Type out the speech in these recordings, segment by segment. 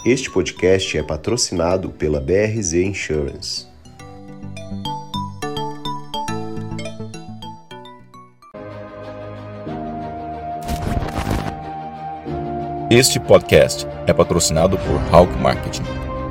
Este podcast é patrocinado pela BRZ Insurance. Este podcast é patrocinado por Hawk Marketing.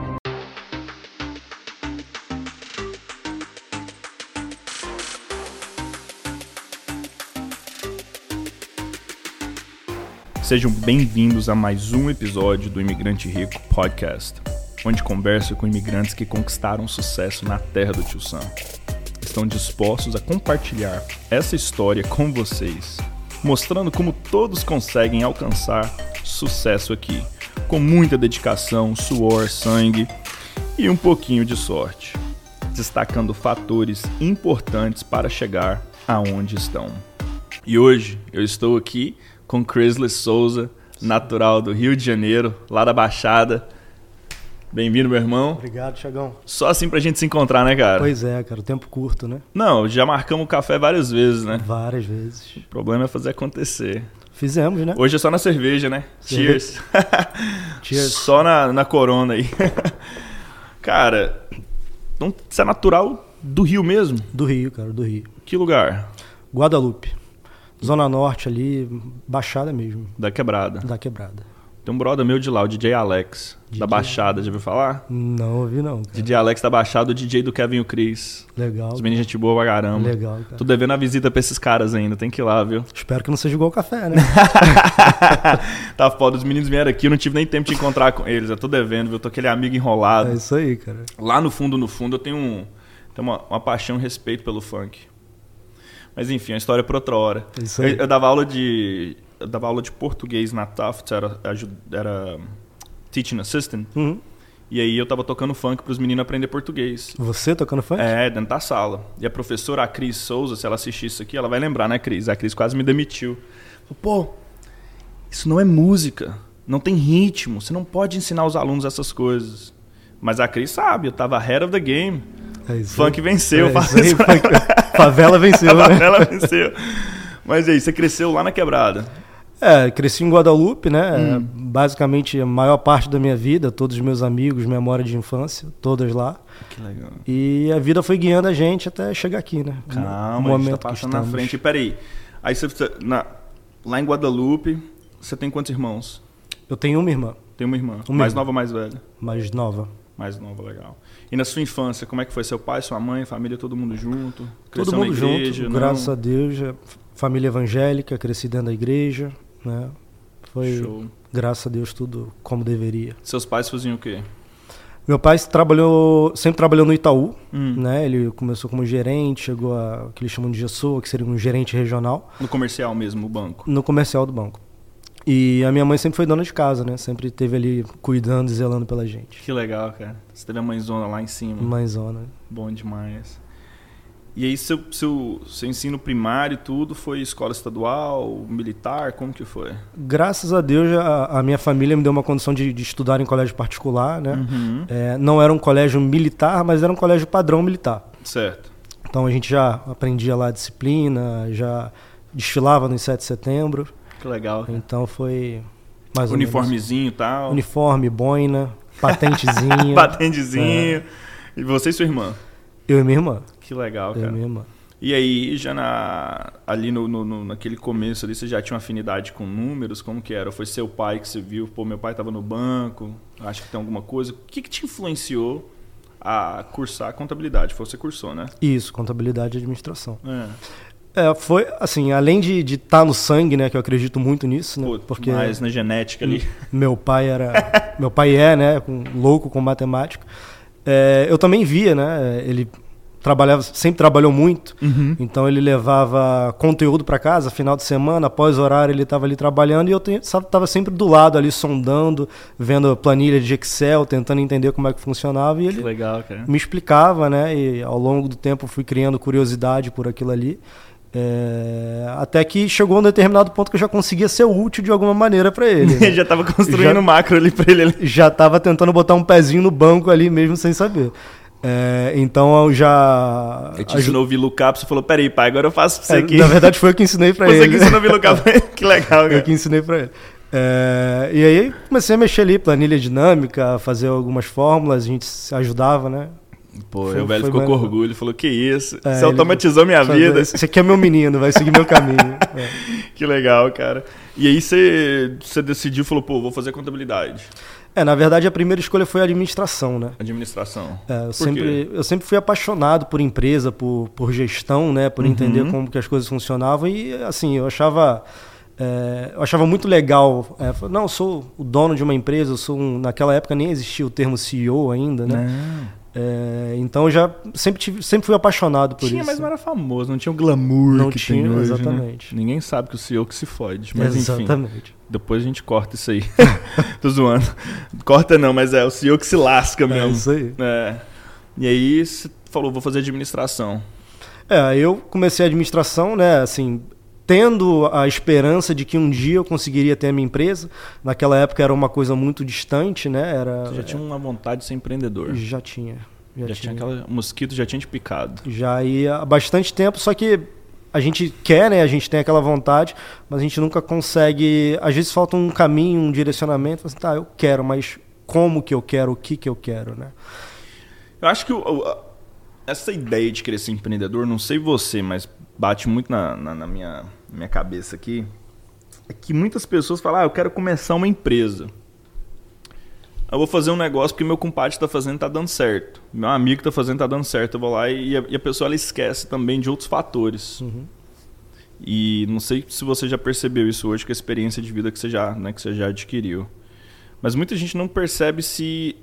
Sejam bem-vindos a mais um episódio do Imigrante Rico Podcast, onde converso com imigrantes que conquistaram sucesso na terra do Tio Sam. Estão dispostos a compartilhar essa história com vocês, mostrando como todos conseguem alcançar sucesso aqui, com muita dedicação, suor, sangue e um pouquinho de sorte, destacando fatores importantes para chegar aonde estão. E hoje eu estou aqui com Crisley Souza, natural do Rio de Janeiro, lá da Baixada. Bem-vindo, meu irmão. Obrigado, Thiagão. Só assim pra gente se encontrar, né, cara? Pois é, cara, o tempo curto, né? Não, já marcamos o café várias vezes, né? Várias vezes. O problema é fazer acontecer. Fizemos, né? Hoje é só na cerveja, né? Cheers. Cheers. Só na corona aí. Cara, então, você é natural do Rio mesmo? Do Rio, cara, do Rio. Que lugar? Guadalupe. Zona Norte ali, Baixada mesmo. Da Quebrada. Da Quebrada. Tem um brother meu de lá, o DJ Alex, da Baixada, já ouviu falar? Não ouvi não, cara. DJ Alex da Baixada, o DJ do Kevin e o Chris. Legal. Os meninos gente boa pra caramba. Legal, cara. Tô devendo a visita pra esses caras ainda, tem que ir lá, viu? Espero que não seja igual o café, né? Tá foda, os meninos vieram aqui, eu não tive nem tempo de encontrar com eles, eu tô devendo, viu? Eu tô aquele amigo enrolado. É isso aí, cara. Lá no fundo, eu tenho uma paixão e respeito pelo funk. Mas enfim, a história é pra outra hora. É isso aí. Eu dava aula de português na Tufts, era teaching assistant. Uhum. E aí eu tava tocando funk pros meninos aprender português. Você tocando funk? É, dentro da sala. E a professora, a Cris Souza, se ela assistir isso aqui, ela vai lembrar, né, Cris? A Cris quase me demitiu. Falou, pô, isso não é música, não tem ritmo, você não pode ensinar os alunos essas coisas. Mas a Cris sabe, eu tava ahead of the game. É isso Funk aí. venceu. É isso aí, favela venceu, né? Favela venceu. Mas aí, você cresceu lá na Quebrada? Cresci em Guadalupe, né? Basicamente, a maior parte da minha vida, todos os meus amigos, memória de infância, todas lá. Que legal. E a vida foi guiando a gente até chegar aqui, né? Calma, a gente tá passando na frente. E peraí, aí lá em Guadalupe, você tem quantos irmãos? Eu tenho uma irmã. Tem uma irmã. Uma mais irmã. nova ou mais velha? Mais nova. Mais nova, legal. E na sua infância, como é que foi? Seu pai, sua mãe, família, todo mundo junto? Cresceu Todo mundo na igreja, junto, não? graças a Deus. Família evangélica, cresci dentro da igreja, né? Foi, Show. graças a Deus, tudo como deveria. Seus pais faziam o quê? Meu pai sempre trabalhou no Itaú, né? Ele começou como gerente, chegou a que eles chamam de gestor, que seria um gerente regional. No comercial mesmo, o banco? No comercial do banco. E a minha mãe sempre foi dona de casa, né? Sempre esteve ali cuidando e zelando pela gente. Que legal, cara. Você teve a mãezona lá em cima. Mãezona. Bom demais. E aí, seu ensino primário e tudo foi escola estadual, militar? Como que foi? Graças a Deus, a minha família me deu uma condição de estudar em colégio particular, né? Uhum. Não era um colégio militar, mas era um colégio padrão militar. Certo. Então a gente já aprendia lá a disciplina, já desfilava no 7 de setembro. Que legal, cara. Então foi mais ou Uniformezinho e tal. Uniforme, boina, patentezinha. Patentezinho. E você e sua irmã? Eu e minha irmã. Que legal, Eu cara. e minha irmã. E aí, já ali naquele começo ali, você já tinha uma afinidade com números? Como que era? Ou foi seu pai que você viu? Pô, meu pai estava no banco, acho que tem alguma coisa. O que te influenciou a cursar contabilidade? Você cursou, né? Isso, contabilidade e administração. É. Foi, assim, além de estar no sangue, né, que eu acredito muito nisso, né, Pô, porque mais na genética ali. meu pai é, né, louco com matemática. Eu também via, né, ele sempre trabalhou muito, então ele levava conteúdo para casa, final de semana, após horário ele estava ali trabalhando e eu estava sempre do lado ali, sondando, vendo planilha de Excel, tentando entender como é que funcionava e ele Legal, cara. me explicava, né, e ao longo do tempo eu fui criando curiosidade por aquilo ali. Até que chegou um determinado ponto que eu já conseguia ser útil de alguma maneira para ele. Né? Já estava construindo macro ali para ele. Já estava tentando botar um pezinho no banco ali mesmo sem saber. Então eu já... Eu te ensinou o VLOOKUP, você falou, peraí, pai, agora eu faço pra você aqui. Na verdade foi eu que ensinei pra ele. Você que ensinou o VLOOKUP, que legal, cara. Eu que ensinei pra ele. E aí comecei a mexer ali, planilha dinâmica, fazer algumas fórmulas, a gente se ajudava, né? Pô, o velho ficou com orgulho, falou, que isso? Você ele automatizou minha vida. Esse aqui é meu menino, vai seguir meu caminho. Que legal, cara. E aí você decidiu, falou, pô, vou fazer contabilidade. Na verdade a primeira escolha foi a administração, né? Administração. Eu sempre fui apaixonado por empresa, por gestão, né? Por entender como que as coisas funcionavam e assim, eu achava muito legal. Não, eu sou o dono de uma empresa, naquela época nem existia o termo CEO ainda, né? Então eu já sempre fui apaixonado por isso. Tinha, mas não era famoso, não tinha o glamour não que tinha, tem hoje, exatamente. Né? Ninguém sabe que o CEO que se fode, mas exatamente. Enfim, depois a gente corta isso aí. Tô zoando. Corta não, mas é o CEO que se lasca mesmo. É isso aí. E aí você falou, vou fazer administração. Eu comecei a administração, né, assim, tendo a esperança de que um dia eu conseguiria ter a minha empresa. Naquela época era uma coisa muito distante, né? Você já tinha uma vontade de ser empreendedor? Já tinha. O mosquito já tinha te picado? Já ia há bastante tempo, só que a gente quer, né? A gente tem aquela vontade, mas a gente nunca consegue. Às vezes falta um caminho, um direcionamento. Assim, tá, eu quero, mas como que eu quero, o que eu quero, né? Eu acho que essa ideia de querer ser empreendedor, não sei você, mas bate muito na minha cabeça aqui, é que muitas pessoas falam, eu quero começar uma empresa. Eu vou fazer um negócio porque meu compadre está fazendo e está dando certo. Meu amigo está fazendo e está dando certo. Eu vou lá e a pessoa ela esquece também de outros fatores. Uhum. E não sei se você já percebeu isso hoje com a experiência de vida que você já adquiriu. Mas muita gente não percebe se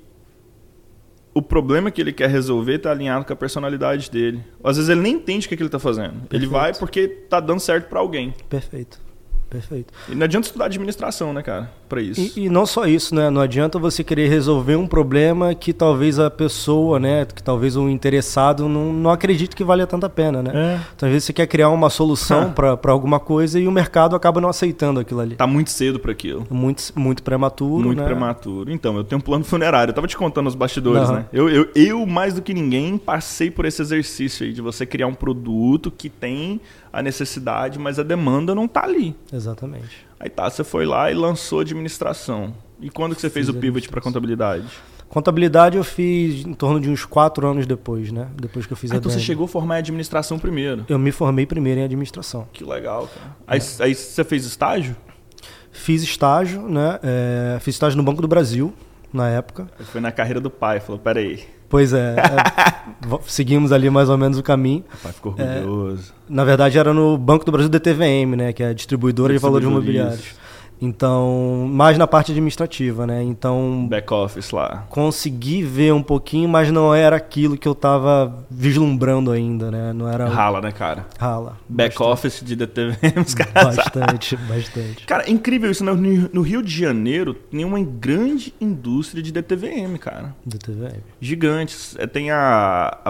o problema que ele quer resolver está alinhado com a personalidade dele. Às vezes ele nem entende o que ele está fazendo. Perfeito. Ele vai porque está dando certo para alguém. Perfeito. E não adianta estudar administração, né, cara, para isso. E não só isso, né? Não adianta você querer resolver um problema que talvez a pessoa, né, que talvez o interessado não acredite que vale tanto a pena, né? Então, às vezes você quer criar uma solução para alguma coisa e o mercado acaba não aceitando aquilo ali. Tá muito cedo para aquilo. Muito prematuro, Muito prematuro. Então, eu tenho um plano funerário. Eu tava te contando os bastidores, né? Eu, mais do que ninguém, passei por esse exercício aí de você criar um produto que tem a necessidade, mas a demanda não tá ali. Exatamente. Aí você foi lá e lançou administração. E quando que você fez o pivot para contabilidade? Contabilidade eu fiz em torno de uns 4 anos depois, né? Depois que eu fiz a então você chegou a formar em administração primeiro? Eu me formei primeiro em administração. Que legal, cara. Aí você fez estágio? Fiz estágio, né? Fiz estágio no Banco do Brasil, na época. Foi na carreira do pai, falou, peraí. Pois seguimos ali mais ou menos o caminho. O pai ficou orgulhoso. Na verdade era no Banco do Brasil DTVM, né, que é a distribuidora de valores imobiliários. Então, mais na parte administrativa, né? Então, back office lá. Consegui ver um pouquinho, mas não era aquilo que eu estava vislumbrando ainda, né? Não era rala, né, cara? Rala. Back bastante. Office de DTVM, os caras. Bastante. Cara, é incrível isso, né? No Rio de Janeiro tem uma grande indústria de DTVM, cara. DTVM. Gigantes. Tem a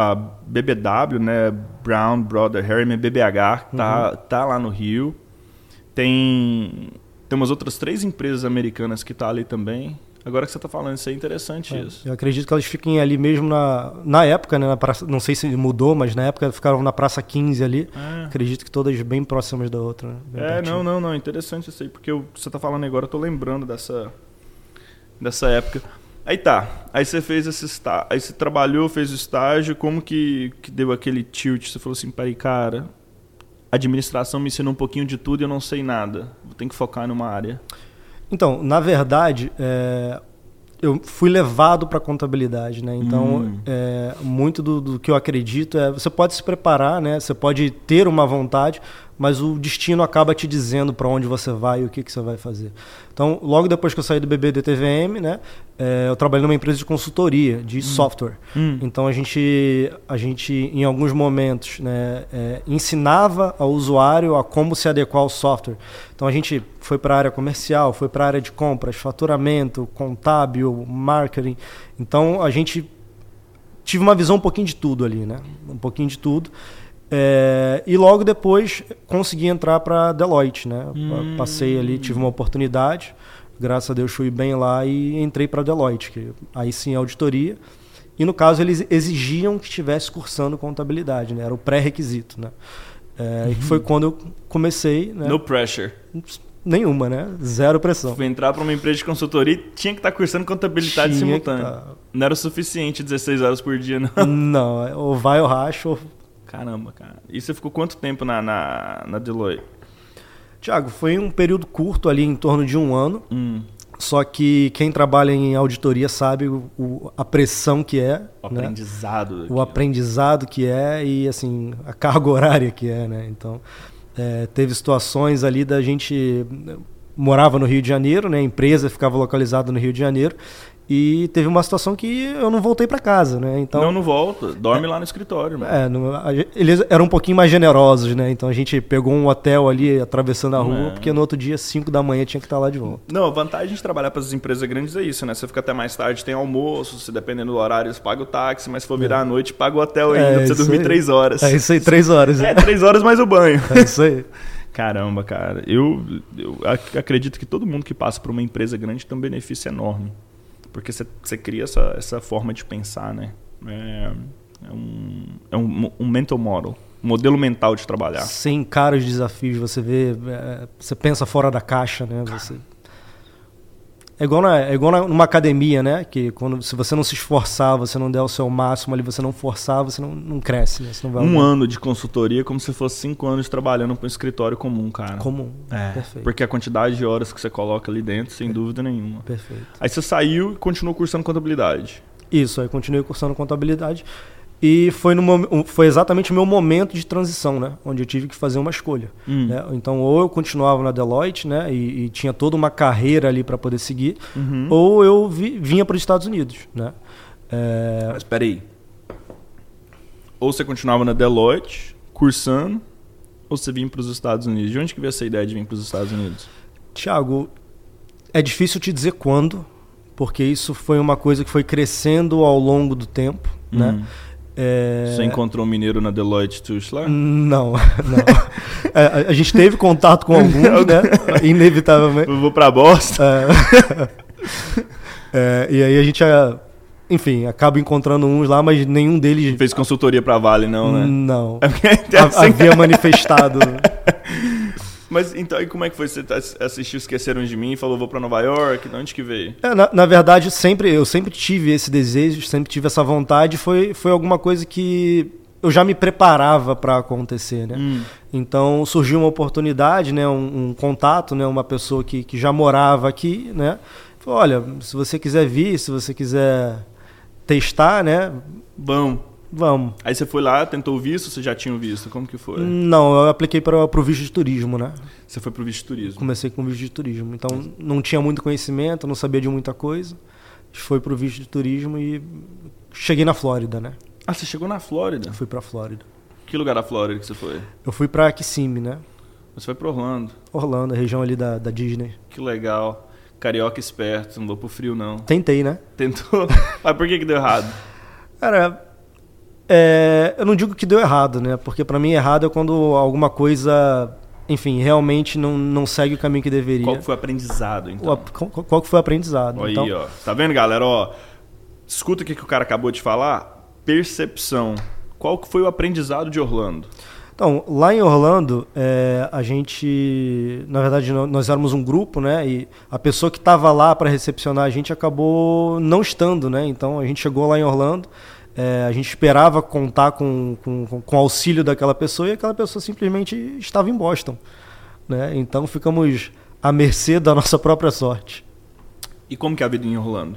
BBW, né? Brown Brother Harriman, BBH, que tá lá no Rio. Tem umas outras 3 empresas americanas que tá ali também. Agora que você tá falando, isso é interessante isso. Eu acredito que elas fiquem ali mesmo na época, né? Na praça, não sei se mudou, mas na época ficaram na Praça 15 ali. Acredito que todas bem próximas da outra. Né? Não. Interessante isso aí, porque você tá falando agora, eu tô lembrando dessa época. Aí você fez esse estágio, aí você trabalhou, fez o estágio, como que deu aquele tilt? Você falou assim, peraí, cara, a administração me ensinou um pouquinho de tudo e eu não sei nada. Vou ter que focar numa área. Então, na verdade, eu fui levado para a contabilidade, né? Então, muito do que eu acredito você pode se preparar, né? Você pode ter uma vontade, mas o destino acaba te dizendo para onde você vai e o que você vai fazer. Então, logo depois que eu saí do BBDTVM, né? Eu trabalhei numa empresa de consultoria, de software. Então, a gente, em alguns momentos, né, ensinava ao usuário a como se adequar ao software. Então, a gente foi para a área comercial, foi para a área de compras, faturamento, contábil, marketing. Então, a gente tive uma visão um pouquinho de tudo ali, né? Um pouquinho de tudo. E logo depois consegui entrar para a Deloitte, né? Passei ali, tive uma oportunidade, graças a Deus fui bem lá e entrei para a Deloitte, que aí sim é auditoria. E no caso eles exigiam que estivesse cursando contabilidade, né? Era o pré-requisito, né? E foi quando eu comecei, né? No pressure. Nenhuma, né? Zero pressão. Fui entrar para uma empresa de consultoria e tinha que estar cursando contabilidade simultânea. Não era o suficiente 16 horas por dia, não? Não, ou vai ou racha. Ou... Caramba, cara. E você ficou quanto tempo na Deloitte? Tiago, foi um período curto ali, em torno de 1 ano. Só que quem trabalha em auditoria sabe a pressão que é. O aprendizado. O aprendizado que é e, assim, a carga horária que é, né? Então... teve situações ali da gente morava no Rio de Janeiro, né? A empresa ficava localizada no Rio de Janeiro e teve uma situação que eu não voltei para casa, né? Então não volta, dorme lá no escritório. Eles eram um pouquinho mais generosos, né? Então a gente pegou um hotel ali atravessando a rua, porque no outro dia 5 da manhã tinha que estar lá de volta. Não, a vantagem de trabalhar para as empresas grandes é isso, né? Você fica até mais tarde, tem almoço, se dependendo do horário, eles pagam o táxi, mas se for virar à noite, paga o hotel ainda, pra você dormir 3 horas. É isso aí, 3 horas. 3 horas mais o banho. É isso aí. Caramba, cara. Eu acredito que todo mundo que passa por uma empresa grande tem um benefício enorme. Porque você cria essa forma de pensar, né? É um mental model. Um modelo mental de trabalhar. Você encara os desafios, você vê... você pensa fora da caixa, né? É igual numa academia, né? Que se você não se esforçar, você não der o seu máximo ali, você não forçar, você não cresce, né? Você não vai ano de consultoria é como se fosse 5 anos trabalhando para um escritório comum, cara. Comum, perfeito. Porque a quantidade de horas que você coloca ali dentro, sem dúvida nenhuma. Perfeito. Aí você saiu e continuou cursando contabilidade. Isso, aí continuei cursando contabilidade. E foi exatamente o meu momento de transição, né? Onde eu tive que fazer uma escolha. Né? Então, ou eu continuava na Deloitte, né? E tinha toda uma carreira ali para poder seguir, ou eu vinha para os Estados Unidos, né? Mas espera aí. Ou você continuava na Deloitte, cursando, ou você vinha para os Estados Unidos. De onde que veio essa ideia de vir para os Estados Unidos? Tiago, é difícil te dizer quando, porque isso foi uma coisa que foi crescendo ao longo do tempo, né? Você encontrou um mineiro na Deloitte Touche lá? Não. A gente teve contato com alguns, né? Inevitavelmente. Eu vou pra Boston. E aí a gente, enfim, acaba encontrando uns lá, mas nenhum deles... Não fez consultoria pra Vale, não, né? Não. Havia manifestado... Mas então, e como é que foi? Você assistiu Esqueceram de Mim e falou, vou pra Nova York? De onde que veio? Na verdade, eu sempre tive esse desejo, sempre tive essa vontade. Foi alguma coisa que eu já me preparava para acontecer, né? Então, surgiu uma oportunidade, né? Um contato, né? Uma pessoa que já morava aqui, né? Falou, olha, se você quiser vir, se você quiser testar, né? Vamos. Aí você foi lá, tentou o visto, você já tinha o visto? Como que foi? Não, eu apliquei para o visto de turismo, né? Você foi para o visto de turismo? Comecei com o visto de turismo. Então, não tinha muito conhecimento, não sabia de muita coisa. Foi para o visto de turismo e cheguei na Flórida, né? Ah, você chegou na Flórida? Fui para a Flórida. Que lugar da Flórida que você foi? Eu fui para Kissimmee, né? Você foi para Orlando? Orlando, a região ali da Disney. Que legal. Carioca esperto, não vou pro frio, não. Tentei, né? Tentou? Mas por que deu errado? Cara... eu não digo que deu errado, né? Porque para mim errado é quando alguma coisa, enfim, realmente não segue o caminho que deveria. Qual que foi o aprendizado, então? Qual que foi o aprendizado? Aí, então... ó. Tá vendo, galera? Ó, escuta o que o cara acabou de falar. Percepção. Qual que foi o aprendizado de Orlando? Então, lá em Orlando, a gente... Na verdade, nós éramos um grupo, né? E a pessoa que estava lá para recepcionar a gente acabou não estando, né? Então, a gente chegou lá em Orlando... a gente esperava contar com o auxílio daquela pessoa e aquela pessoa simplesmente estava em Boston, né? Então ficamos à mercê da nossa própria sorte. E como que é a vida em Orlando?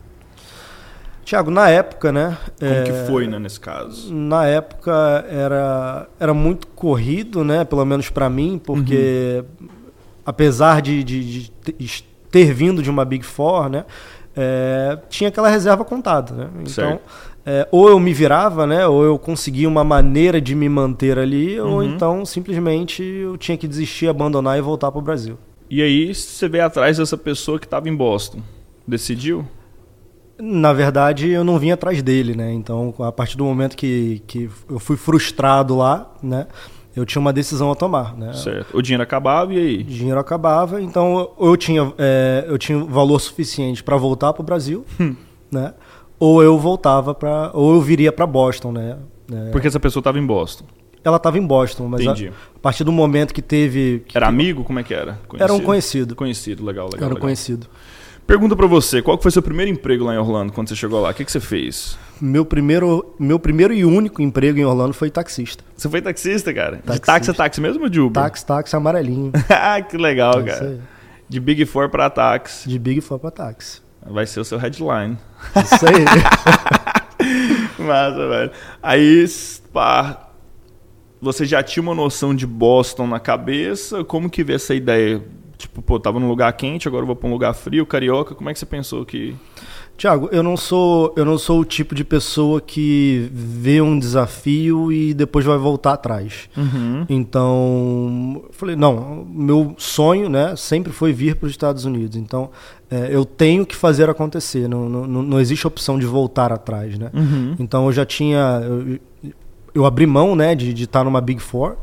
Tiago, na época, né? Como que foi, né, nesse caso? Na época era muito corrido, né? Pelo menos para mim, porque apesar de ter vindo de uma Big Four, né? Tinha aquela reserva contada, né? Então, ou eu me virava, né? Ou eu conseguia uma maneira de me manter ali, ou então simplesmente eu tinha que desistir, abandonar e voltar para o Brasil. E aí você veio atrás dessa pessoa que estava em Boston. Decidiu? Na verdade, eu não vim atrás dele, né? Então, a partir do momento que eu fui frustrado lá, né? Eu tinha uma decisão a tomar, né? Certo. O dinheiro acabava e aí? O dinheiro acabava, então eu tinha valor suficiente para voltar para o Brasil, né? Ou eu viria para Boston, né? Porque essa pessoa estava em Boston. ela estava em Boston, mas a partir do momento que teve... Era amigo? Como é que era? Conhecido? Era um conhecido. Conhecido, legal. Era um conhecido. Pergunta pra você, qual que foi seu primeiro emprego lá em Orlando, quando você chegou lá? O que você fez? Meu primeiro e único emprego em Orlando foi taxista. Você foi taxista, cara? Taxista. De táxi a táxi mesmo ou de Uber? Táxi amarelinho. Que legal, cara. De Big Four pra táxi. De Big Four pra táxi. Vai ser o seu headline. Isso aí. Massa, velho. Aí, pá, você já tinha uma noção de Boston na cabeça? Como que veio essa ideia? Tipo, pô, tava num lugar quente, agora eu vou pra um lugar frio, carioca. Como é que você pensou que... Tiago, eu não sou o tipo de pessoa que vê um desafio e depois vai voltar atrás. Uhum. Então, eu falei, não, meu sonho, né, sempre foi vir para os Estados Unidos. Então, eu tenho que fazer acontecer. Não existe opção de voltar atrás, né? Uhum. Então, eu já tinha... Eu abri mão, né, de estar numa Big Four,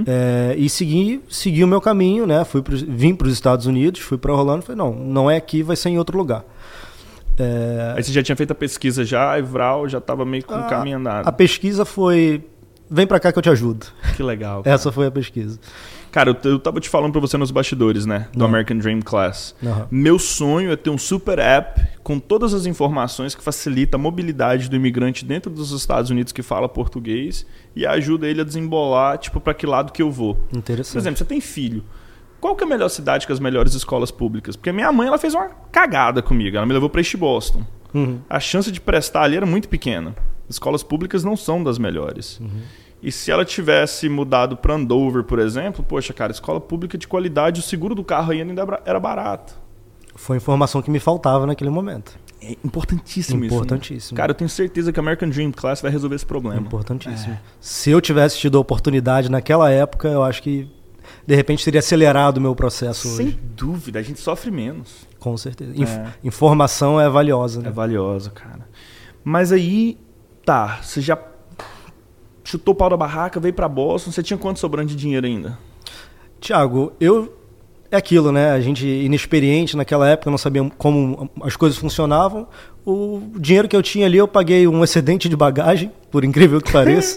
e segui o meu caminho, né? Vim para os Estados Unidos, fui para Orlando e falei, não é aqui, vai ser em outro lugar. Aí você já tinha feito a pesquisa já, e Vral já estava meio com o caminho andado. A pesquisa foi, vem pra cá que eu te ajudo. Que legal. Cara. Essa foi a pesquisa. Cara, eu tava te falando pra você nos bastidores, né? Do American Dream Class. Uhum. Meu sonho é ter um super app com todas as informações que facilita a mobilidade do imigrante dentro dos Estados Unidos que fala português e ajuda ele a desembolar, tipo, pra que lado que eu vou. Interessante. Por exemplo, você tem filho. Qual que é a melhor cidade com as melhores escolas públicas? Porque a minha mãe, ela fez uma cagada comigo. Ela me levou pra East Boston. Uhum. A chance de prestar ali era muito pequena. Escolas públicas não são das melhores. Uhum. E se ela tivesse mudado para Andover, por exemplo, poxa, cara, escola pública de qualidade, o seguro do carro ainda era barato. Foi a informação que me faltava naquele momento. É importantíssimo isso. Importantíssimo. Né? Cara, eu tenho certeza que a American Dream Class vai resolver esse problema. Importantíssimo. Se eu tivesse tido a oportunidade naquela época, eu acho que de repente teria acelerado o meu processo Sem hoje. dúvida, a gente sofre menos. Com certeza. Informação é valiosa, né? É valiosa, cara. Mas aí, tá, você já chutou o pau da barraca, veio pra Boston, você tinha quanto sobrando de dinheiro ainda? Tiago, é aquilo, né? A gente inexperiente naquela época, não sabia como as coisas funcionavam. O dinheiro que eu tinha ali, eu paguei um excedente de bagagem, por incrível que pareça.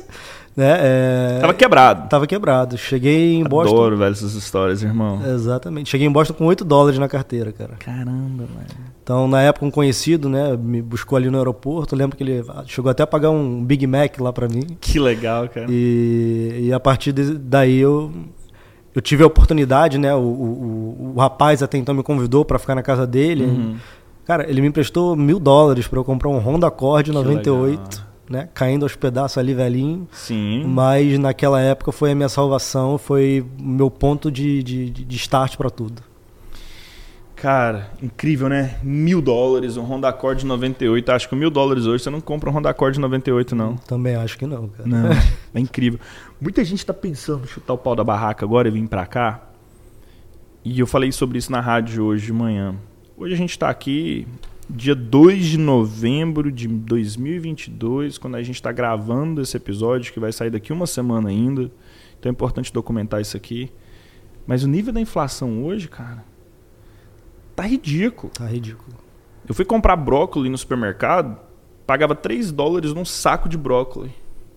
Né? Tava quebrado. Tava quebrado. Cheguei em Boston... Adoro, velho, essas histórias, irmão. Exatamente. Cheguei em Boston com $8 na carteira, cara. Caramba, velho. Então, na época, um conhecido, né, me buscou ali no aeroporto. Eu lembro que ele chegou até a pagar um Big Mac lá pra mim. Que legal, cara. E a partir daí eu tive a oportunidade, né? O rapaz até então me convidou pra ficar na casa dele. Uhum. Cara, ele me emprestou $1.000 pra eu comprar um Honda Accord 98. Legal. Né? Caindo aos pedaços ali, velhinho. Sim. Mas naquela época foi a minha salvação, foi o meu ponto de start para tudo. Cara, incrível, né? $1.000, um Honda Accord 98. Acho que $1.000 hoje você não compra um Honda Accord 98, não. Também acho que não, cara. Não, é incrível. Muita gente tá pensando em chutar o pau da barraca agora e vir pra cá. E eu falei sobre isso na rádio hoje de manhã. Hoje a gente tá aqui... Dia 2 de novembro de 2022, quando a gente está gravando esse episódio, que vai sair daqui uma semana ainda. Então é importante documentar isso aqui. Mas o nível da inflação hoje, cara, tá ridículo. Tá ridículo. Eu fui comprar brócolis no supermercado, pagava $3 num saco de brócolis.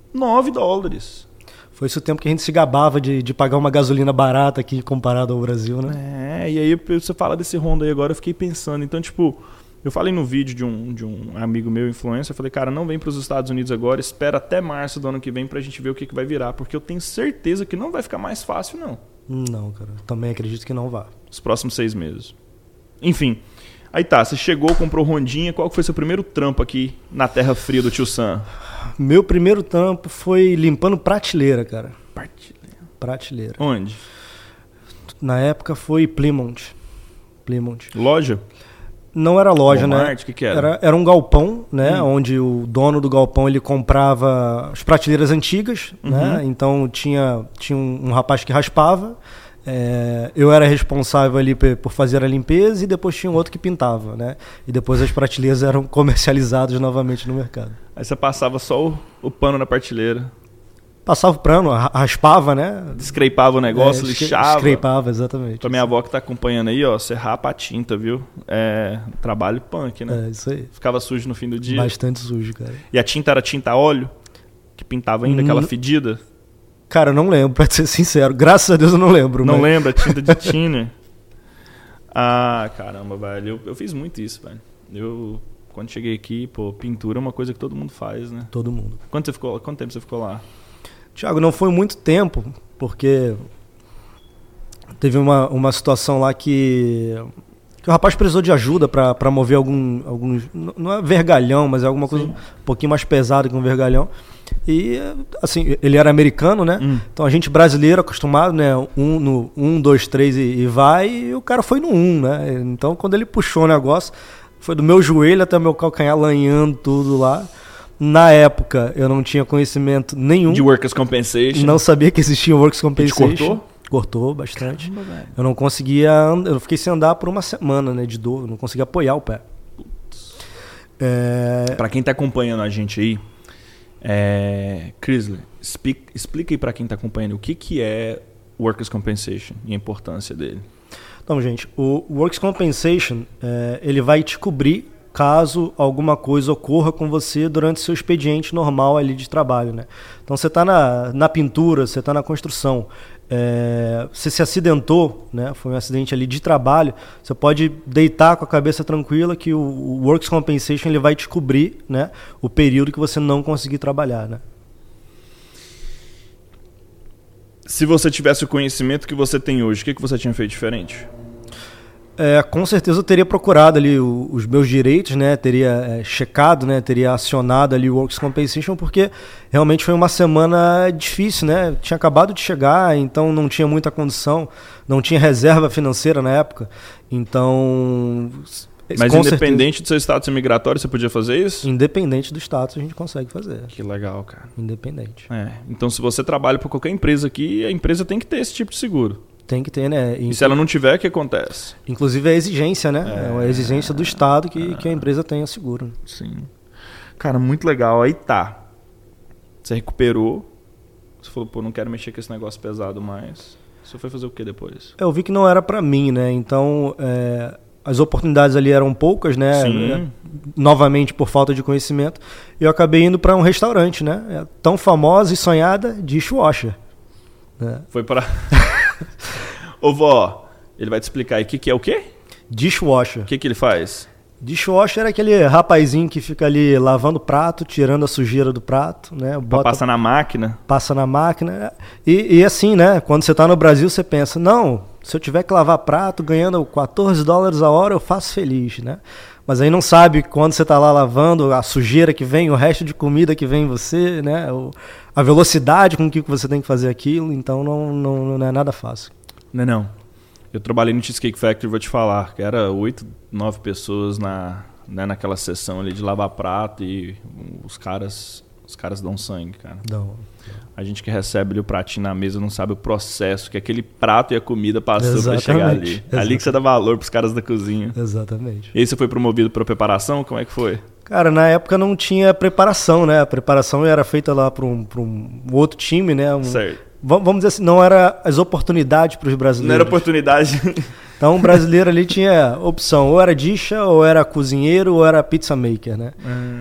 $9. Foi esse o tempo que a gente se gabava de pagar uma gasolina barata aqui comparado ao Brasil, né? E aí você fala desse Honda aí agora, eu fiquei pensando. Então, tipo... Eu falei no vídeo de um amigo meu, influencer, eu falei, cara, não vem para os Estados Unidos agora, espera até março do ano que vem pra gente ver o que vai virar, porque eu tenho certeza que não vai ficar mais fácil, não. Não, cara, também acredito que não vá. Os próximos 6 meses. Enfim, aí tá, você chegou, comprou Rondinha, qual foi seu primeiro trampo aqui na terra fria do Tio Sam? Meu primeiro trampo foi limpando prateleira, cara. Prateleira. Onde? Na época foi Plymouth. Loja? Não era loja, Walmart, né? Que era? Era um galpão, né? Onde o dono do galpão ele comprava as prateleiras antigas, né? Então tinha um rapaz que raspava. Eu era responsável ali por fazer a limpeza e depois tinha um outro que pintava, né? E depois as prateleiras eram comercializadas novamente no mercado. Aí você passava só o pano na prateleira. Passava o pano, raspava, né? Descreipava o negócio, lixava. Descreipava, exatamente. Pra minha avó que tá acompanhando aí, ó, você rapa a tinta, viu? É trabalho punk, né? É, isso aí. Ficava sujo no fim do dia. Bastante sujo, cara. E a tinta era tinta a óleo? Que pintava ainda aquela fedida? Cara, eu não lembro, pra ser sincero. Graças a Deus eu não lembro. Não lembra? Tinta de thinner? Ah, caramba, velho. Eu fiz muito isso, velho. Quando cheguei aqui, pô, pintura é uma coisa que todo mundo faz, né? Todo mundo. Quanto tempo você ficou lá? Thiago, não foi muito tempo, porque teve uma situação lá que o rapaz precisou de ajuda para mover alguns... Não é vergalhão, mas é alguma coisa um pouquinho mais pesada que um vergalhão. E, assim, ele era americano, né? Então a gente brasileiro acostumado, né? 1, 2, 3 e vai, e o cara foi no 1, né? Então quando ele puxou o negócio, foi do meu joelho até o meu calcanhar, lanhando tudo lá. Na época eu não tinha conhecimento nenhum. De Workers' Compensation? Não sabia que existia Workers' Compensation. Te cortou? Cortou bastante. Caramba, eu não conseguia eu fiquei sem andar por uma semana, né, de dor. Eu não conseguia apoiar o pé. Pra quem tá acompanhando a gente aí, Chrysler, explica aí pra quem tá acompanhando o que é Workers' Compensation e a importância dele. Então, gente, o Workers' Compensation, ele vai te cobrir caso alguma coisa ocorra com você durante seu expediente normal ali de trabalho, né? Então você está na pintura, você está na construção, você se acidentou, né? Foi um acidente ali de trabalho, você pode deitar com a cabeça tranquila que o Workers' Compensation ele vai te cobrir, né? O período que você não conseguir trabalhar, né? Se você tivesse o conhecimento que você tem hoje, o que você tinha feito diferente? Com certeza eu teria procurado ali os meus direitos, né? Teria checado, né? Teria acionado ali o Workers' Compensation, porque realmente foi uma semana difícil, né? Tinha acabado de chegar, então não tinha muita condição, não tinha reserva financeira na época, então... Mas independente do seu status imigratório, você podia fazer isso? Independente do status, a gente consegue fazer. Que legal, cara. Independente. Então se você trabalha para qualquer empresa aqui, a empresa tem que ter esse tipo de seguro. Tem que ter, né? E se ela não tiver, o que acontece? Inclusive a exigência, né? É a exigência do Estado que a empresa tenha seguro. Sim. Cara, muito legal. Aí tá. Você recuperou. Você falou, pô, não quero mexer com esse negócio pesado mais. Você foi fazer o que depois? Eu vi que não era pra mim, né? Então, as oportunidades ali eram poucas, né? Sim. Novamente por falta de conhecimento. E eu acabei indo pra um restaurante, né? Tão famosa e sonhada, dishwasher. Né? Foi pra... Ô vó, ele vai te explicar aí o que é o quê? Dishwasher. O que ele faz? Dishwasher é aquele rapazinho que fica ali lavando o prato, tirando a sujeira do prato, né? Passa na máquina. Passa na máquina. E assim, né? Quando você tá no Brasil, você pensa, não, se eu tiver que lavar prato ganhando $14 a hora, eu faço feliz, né? Mas aí não sabe quando você tá lá lavando, a sujeira que vem, o resto de comida que vem em você, né? A velocidade com que você tem que fazer aquilo, então não é nada fácil. Não. Eu trabalhei no Cheesecake Factory, vou te falar, que era 8, 9 pessoas naquela sessão ali de lavar prato e os caras dão sangue, cara. Não. A gente que recebe ali o pratinho na mesa não sabe o processo que aquele prato e a comida passou para chegar ali. Exatamente. Ali que você dá valor pros caras da cozinha. Exatamente. E aí você foi promovido para preparação? Como é que foi? Cara, na época não tinha preparação, né? A preparação era feita lá para um outro time, né? Certo. Vamos dizer assim, não era as oportunidades para os brasileiros. Não era oportunidade. Então o brasileiro ali tinha opção, ou era disha, ou era cozinheiro, ou era pizza maker, né?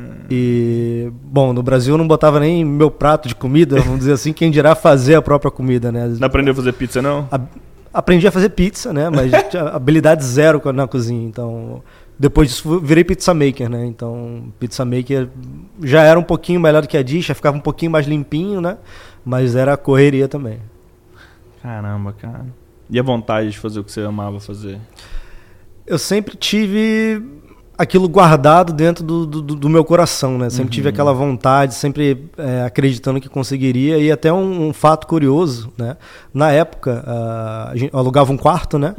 E, bom, no Brasil eu não botava nem meu prato de comida, vamos dizer assim, quem dirá fazer a própria comida, né? Não aprendeu a fazer pizza, não? Aprendi a fazer pizza, né? Mas habilidade zero na cozinha, então... Depois disso virei pizza maker, né? Então pizza maker já era um pouquinho melhor do que a disha, ficava um pouquinho mais limpinho, né? Mas era correria também. Caramba, cara. E a vontade de fazer o que você amava fazer? Eu sempre tive aquilo guardado dentro do meu coração, né? Sempre tive aquela vontade, sempre acreditando que conseguiria. E até um fato curioso, né? Na época, a gente alugava um quarto, né?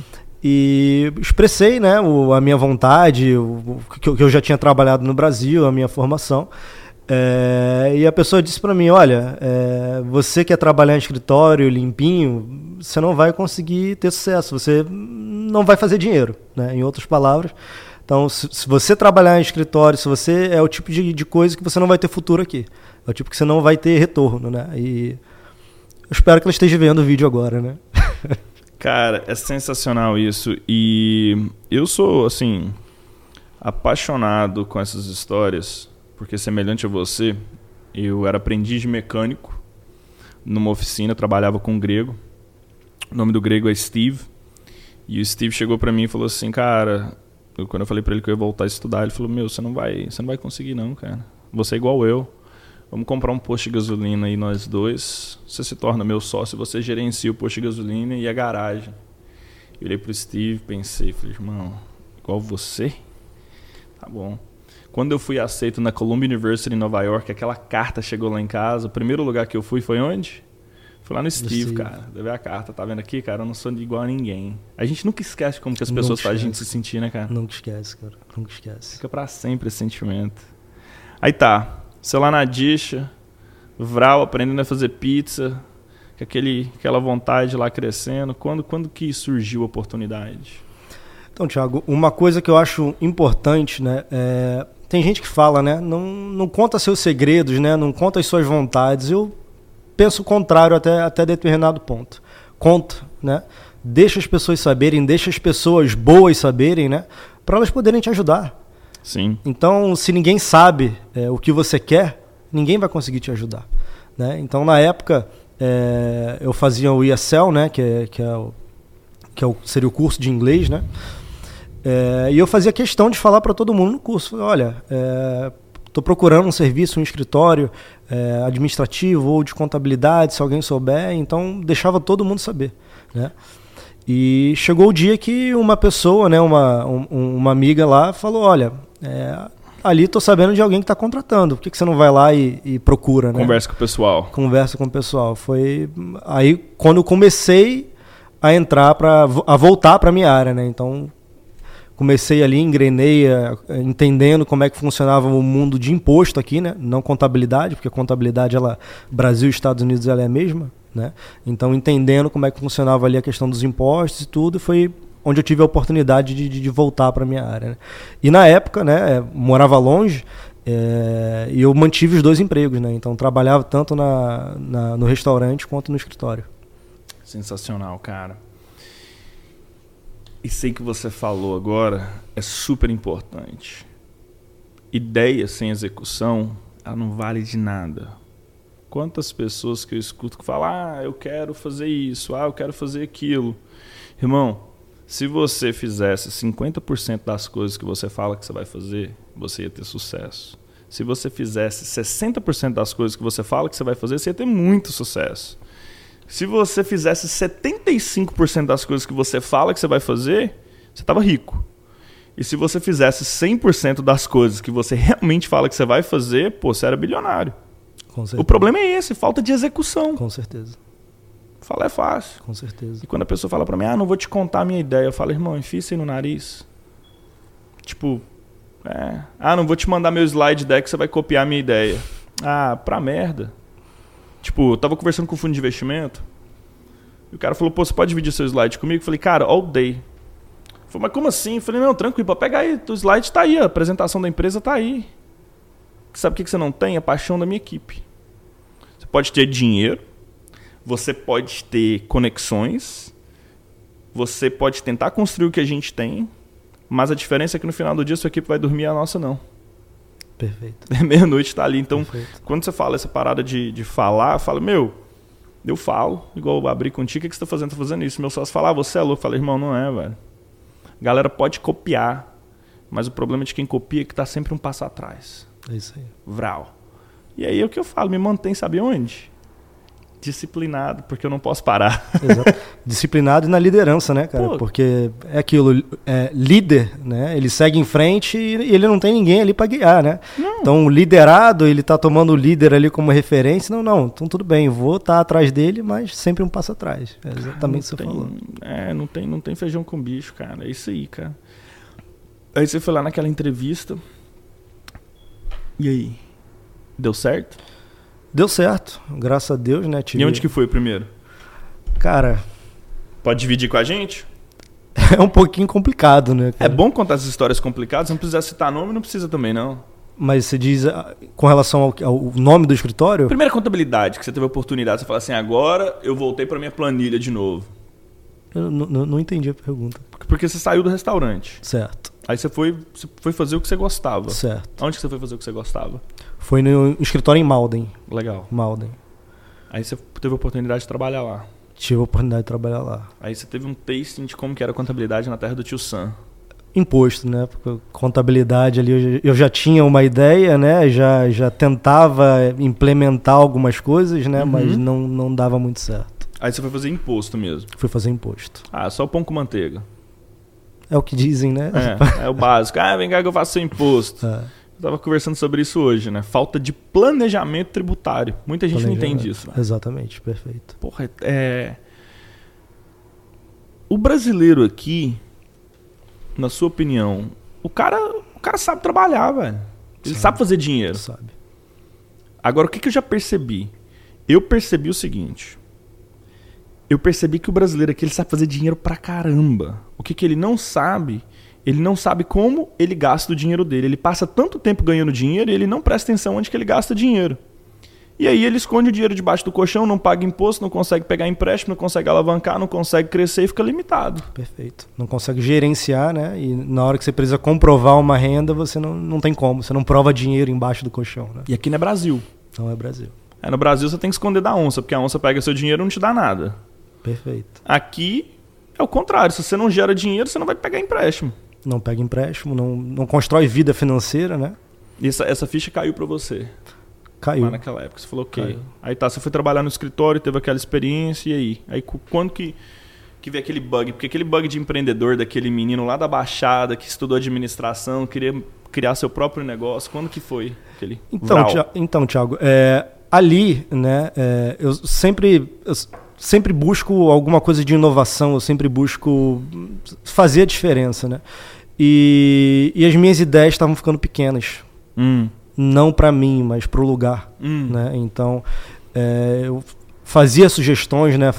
E expressei, né, a minha vontade, que eu já tinha trabalhado no Brasil, a minha formação. E a pessoa disse para mim, olha, você quer trabalhar em escritório limpinho, você não vai conseguir ter sucesso, você não vai fazer dinheiro, né, em outras palavras. Então, se você trabalhar em escritório, se você é o tipo de coisa que você não vai ter futuro aqui, é o tipo que você não vai ter retorno, né, e eu espero que ela esteja vendo o vídeo agora, né. Cara, é sensacional isso. E eu sou, assim, apaixonado com essas histórias, porque semelhante a você, eu era aprendiz de mecânico numa oficina, eu trabalhava com um grego. O nome do grego é Steve. E o Steve chegou pra mim e falou assim, cara, quando eu falei pra ele que eu ia voltar a estudar, ele falou, você não vai conseguir não, cara. Você é igual eu. Vamos comprar um posto de gasolina aí nós dois. Você se torna meu sócio, você gerencia o posto de gasolina e a garagem. Eu olhei pro Steve, pensei, falei, irmão, igual você? Tá bom. Quando eu fui aceito na Columbia University em Nova York, aquela carta chegou lá em casa, o primeiro lugar que eu fui foi onde? Foi lá no Steve, cara. Deve a carta, tá vendo aqui, cara? Eu não sou igual a ninguém. A gente nunca esquece como que as pessoas fazem a gente se sentir, né, cara? Nunca esquece, cara. Nunca esquece. Fica pra sempre esse sentimento. Aí tá, você lá na Disha, Vral aprendendo a fazer pizza, com aquela vontade lá crescendo. Quando que surgiu a oportunidade? Então, Thiago, uma coisa que eu acho importante, né, tem gente que fala, né, não conta seus segredos, né, não conta as suas vontades. Eu penso o contrário até determinado ponto. Conta, né, deixa as pessoas saberem, deixa as pessoas boas saberem, né, para elas poderem te ajudar. Sim. Então, se ninguém sabe o que você quer, ninguém vai conseguir te ajudar, né? Então, na época, eu fazia o ESL, né, seria o curso de inglês, né? E eu fazia questão de falar para todo mundo no curso, olha, estou procurando um serviço, um escritório administrativo ou de contabilidade, se alguém souber, então deixava todo mundo saber, né? E chegou o dia que uma pessoa, né, uma amiga lá falou, olha, ali estou sabendo de alguém que está contratando, por que você não vai lá e procura, né? Conversa com o pessoal. Conversa com o pessoal. Foi aí quando eu comecei a entrar, a voltar para a minha área, né? Então, comecei ali, engrenei, entendendo como é que funcionava o mundo de imposto aqui, né? Não contabilidade, porque a contabilidade, Brasil e Estados Unidos, ela é a mesma, né? Então, entendendo como é que funcionava ali a questão dos impostos e tudo, foi onde eu tive a oportunidade de voltar para a minha área, né? E na época, né, morava longe, e eu mantive os 2 empregos, né? Então, trabalhava tanto no restaurante quanto no escritório. Sensacional, cara. Isso aí que você falou agora é super importante. Ideia sem execução, ela não vale de nada. Quantas pessoas que eu escuto que falam, eu quero fazer isso, eu quero fazer aquilo. Irmão, se você fizesse 50% das coisas que você fala que você vai fazer, você ia ter sucesso. Se você fizesse 60% das coisas que você fala que você vai fazer, você ia ter muito sucesso. Se você fizesse 75% das coisas que você fala que você vai fazer, você estava rico. E se você fizesse 100% das coisas que você realmente fala que você vai fazer, você era bilionário. Com certeza. O problema é esse, falta de execução. Com certeza. Falar é fácil. Com certeza. E quando a pessoa fala pra mim, não vou te contar a minha ideia, eu falo, irmão, enfia isso aí no nariz. Tipo, não vou te mandar meu slide deck, você vai copiar a minha ideia. Pra merda. Tipo, eu tava conversando com o fundo de investimento, e o cara falou, você pode dividir seu slide comigo? Eu falei, cara, all day. Ele falou, mas como assim? Eu falei, não, tranquilo, pode pegar aí, o slide tá aí, a apresentação da empresa tá aí. Sabe o que você não tem? A paixão da minha equipe. Você pode ter dinheiro, você pode ter conexões, você pode tentar construir o que a gente tem, mas a diferença é que no final do dia a sua equipe vai dormir e a nossa não. Perfeito. Meia-noite tá ali. Então, perfeito. Quando você fala essa parada de falar, fala, eu falo, igual eu abri contigo, o que você tá fazendo? Tá fazendo isso. Meu sócio fala, você é louco. Eu falei, irmão, não é, velho. A galera pode copiar, mas o problema de quem copia é que tá sempre um passo atrás. É isso aí. Vral. E aí é o que eu falo, me mantém, sabe onde? Disciplinado, porque eu não posso parar. Exato. Disciplinado e na liderança, né, cara? Porque é aquilo, líder, né? Ele segue em frente e ele não tem ninguém ali para guiar, né? Não. Então, o liderado, ele tá tomando o líder ali como referência. Não, então tudo bem, vou estar atrás dele, mas sempre um passo atrás. É exatamente o que você falou. Não tem feijão com bicho, cara. É isso aí, cara. Aí você foi lá naquela entrevista. E aí? Deu certo? Deu certo, graças a Deus, né? E onde que foi o primeiro? Cara... Pode dividir com a gente? É um pouquinho complicado, né, cara? É bom contar essas histórias complicadas, não precisa citar nome, não precisa também, não. Mas você diz com relação ao nome do escritório? Primeira contabilidade, que você teve a oportunidade, você fala assim, agora eu voltei para minha planilha de novo. Eu não entendi a pergunta. Porque você saiu do restaurante. Certo. Aí você foi fazer o que você gostava. Certo. Onde que você foi fazer o que você gostava? Foi no escritório em Malden. Legal. Malden. Aí você teve a oportunidade de trabalhar lá. Tive a oportunidade de trabalhar lá. Aí você teve um tasting de como que era a contabilidade na terra do tio Sam. Imposto, né? Porque contabilidade ali eu já tinha uma ideia, né? Já tentava implementar algumas coisas, né? Mas não dava muito certo. Aí você foi fazer imposto mesmo? Fui fazer imposto. Ah, só pão com manteiga. É o que dizem, né? É o básico. Ah, vem cá que eu faço seu imposto. Eu tava conversando sobre isso hoje, né? Falta de planejamento tributário. Muita gente não entende isso. Né? Exatamente, perfeito. Porra, o brasileiro aqui, na sua opinião, o cara sabe trabalhar, velho. Ele sabe fazer dinheiro. Sabe. Agora, o que eu já percebi? Eu percebi o seguinte. Eu percebi que o brasileiro aqui ele sabe fazer dinheiro pra caramba. O que ele não sabe? Ele não sabe como ele gasta o dinheiro dele. Ele passa tanto tempo ganhando dinheiro e ele não presta atenção onde que ele gasta dinheiro. E aí ele esconde o dinheiro debaixo do colchão, não paga imposto, não consegue pegar empréstimo, não consegue alavancar, não consegue crescer e fica limitado. Perfeito. Não consegue gerenciar, né? E na hora que você precisa comprovar uma renda, você não tem como. Você não prova dinheiro embaixo do colchão, né? E aqui não é Brasil. Não é Brasil. No Brasil você tem que esconder da onça, porque a onça pega seu dinheiro e não te dá nada. Perfeito. Aqui é o contrário. Se você não gera dinheiro, você não vai pegar empréstimo. Não pega empréstimo, não constrói vida financeira, né? E essa ficha caiu pra você? Caiu. Lá naquela época. Você falou, ok. Aí tá, você foi trabalhar no escritório, teve aquela experiência, e aí? Aí quando que veio aquele bug? Porque aquele bug de empreendedor, daquele menino lá da Baixada, que estudou administração, queria criar seu próprio negócio, quando que foi aquele Então, Thiago, ali, né, eu sempre busco alguma coisa de inovação, eu sempre busco fazer a diferença, né? E as minhas ideias estavam ficando pequenas. Não para mim, mas para o lugar. Né? Então, eu fazia sugestões, né?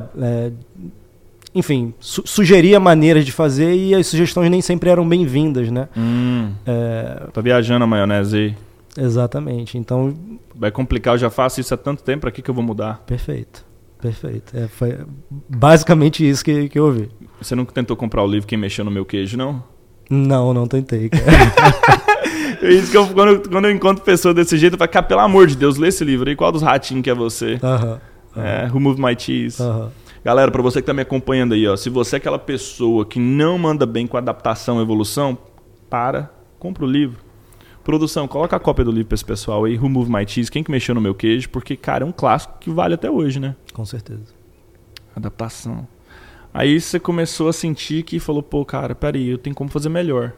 Enfim, sugeria maneiras de fazer e as sugestões nem sempre eram bem-vindas, né? Tô viajando a maionese aí. Exatamente. Então, vai complicar, eu já faço isso há tanto tempo, para que eu vou mudar? Perfeito. Foi basicamente isso que eu ouvi. Você nunca tentou comprar o livro Quem Mexeu no Meu Queijo, não? Não tentei, cara. É isso que quando eu encontro pessoa desse jeito, eu falo, cara, pelo amor de Deus, lê esse livro aí. Qual dos ratinhos que é você? Who Moved My Cheese. Galera, pra você que tá me acompanhando aí, ó, se você é aquela pessoa que não manda bem com adaptação e evolução, compra o livro. Produção, coloca a cópia do livro pra esse pessoal aí, Who Moved My Cheese, Quem que Mexeu no Meu Queijo, porque, cara, é um clássico que vale até hoje, né? Com certeza. Adaptação. Aí você começou a sentir que falou, pô, cara, peraí, eu tenho como fazer melhor.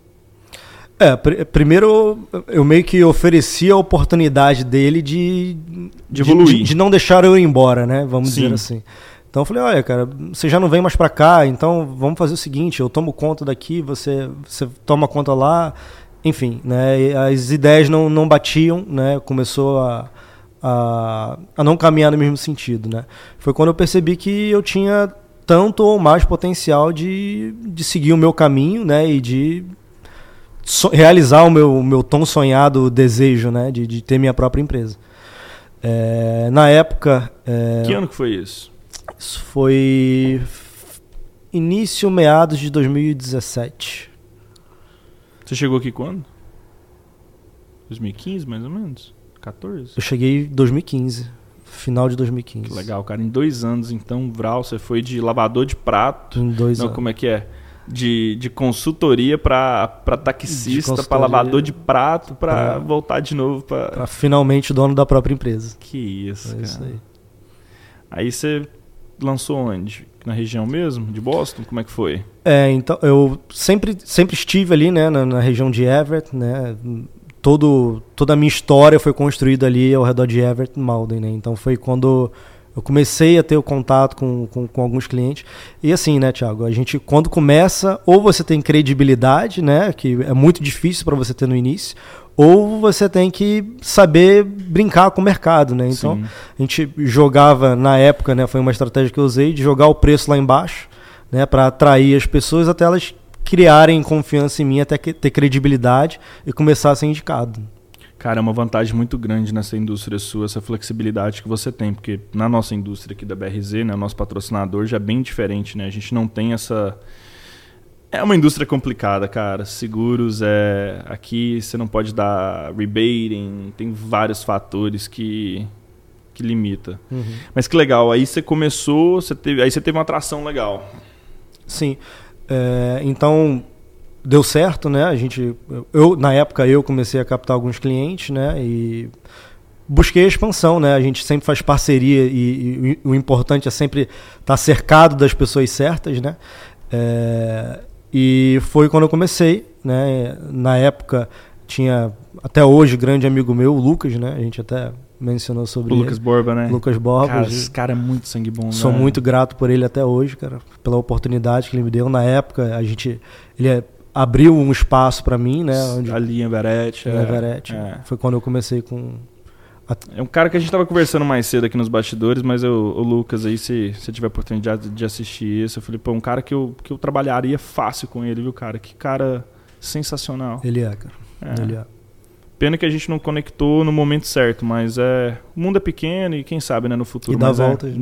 Primeiro eu meio que ofereci a oportunidade dele de evoluir. De não deixar eu ir embora, né? Vamos dizer assim. Então eu falei, olha, cara, você já não vem mais pra cá, então vamos fazer o seguinte, eu tomo conta daqui, você toma conta lá. Enfim, né, as ideias não batiam, né, começou a não caminhar no mesmo sentido. Né. Foi quando eu percebi que eu tinha tanto ou mais potencial de seguir o meu caminho, né, e de realizar o meu tão sonhado desejo, né, de ter minha própria empresa. Na época... Que ano que foi isso? Isso foi meados de 2017. Você chegou aqui quando? 2015, mais ou menos? 14? Eu cheguei em 2015. Final de 2015. Que legal, cara. Em 2 anos, então, Vral, você foi de lavador de prato. Em 2 anos. Como é que é? De consultoria para taxista, para lavador de prato, para voltar de novo. Para finalmente dono da própria empresa. Que isso, cara. Isso aí. Aí você lançou onde? Na região mesmo? De Boston? Como é que foi? Então, eu sempre estive ali, né, na região de Everett, né? Toda a minha história foi construída ali ao redor de Everett, Malden, né? Então foi quando eu comecei a ter o contato com alguns clientes. E assim, né, Thiago, a gente quando começa, ou você tem credibilidade, né, que é muito difícil para você ter no início, ou você tem que saber brincar com o mercado, né? Então, Sim. A gente jogava, na época, né, foi uma estratégia que eu usei, de jogar o preço lá embaixo, né, para atrair as pessoas até elas criarem confiança em mim, até ter credibilidade e começar a ser indicado. Cara, é uma vantagem muito grande nessa indústria sua, essa flexibilidade que você tem, porque na nossa indústria aqui da BRZ, né, nosso patrocinador já é bem diferente, né? A gente não tem essa... É uma indústria complicada, cara. Seguros, aqui você não pode dar rebating, tem vários fatores que que limita. Mas que legal, aí você começou, aí você teve uma atração legal. Sim. Então, deu certo, né? Na época eu comecei a captar alguns clientes, né? E busquei a expansão, né? A gente sempre faz parceria e o importante é sempre estar cercado das pessoas certas, né? E foi quando eu comecei, né? Na época tinha, até hoje, grande amigo meu, o Lucas, né? A gente até mencionou sobre o Lucas Borba, né? Lucas Borba. Cara, esse cara é muito sangue bom, né? Sou muito grato por ele até hoje, cara, pela oportunidade que ele me deu. Na época, ele abriu um espaço para mim, né? Ali em Everett. Foi quando eu comecei com... É um cara que a gente tava conversando mais cedo aqui nos bastidores, mas o Lucas aí, se você tiver a oportunidade de assistir isso, eu falei, pô, um cara que eu trabalharia fácil com ele, viu, cara? Que cara sensacional. Ele é, cara. Ele é. Pena que a gente não conectou no momento certo, mas o mundo é pequeno e quem sabe, né, no futuro. E dá voltas.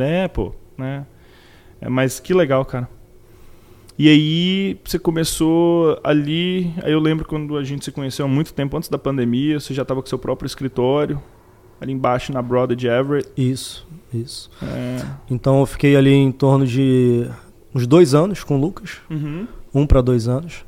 Mas que legal, cara. E aí você começou ali, aí eu lembro quando a gente se conheceu há muito tempo antes da pandemia, você já estava com seu próprio escritório, ali embaixo na Broadway de Everett. Isso. Então eu fiquei ali em torno de uns 2 anos com o Lucas, 1 para 2 anos.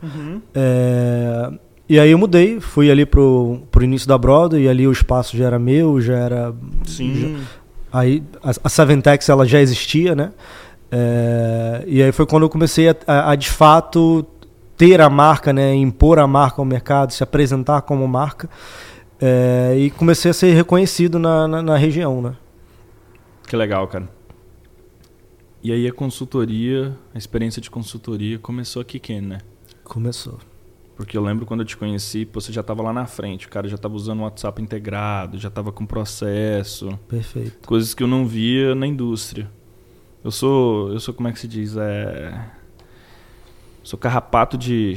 E aí eu mudei, fui ali pro início da Broadway, e ali o espaço já era meu, já era... Sim. Aí a Saventex, ela já existia, né? E aí foi quando eu comecei a de fato ter a marca, né? Impor a marca ao mercado, se apresentar como marca. E comecei a ser reconhecido na região, né? Que legal, cara. E aí a experiência de consultoria começou aqui, Ken, né? Começou. Porque eu lembro quando eu te conheci, você já estava lá na frente, o cara já estava usando o WhatsApp integrado, já estava com processo. Perfeito. Coisas que eu não via na indústria. Eu sou como é que se diz? Sou carrapato de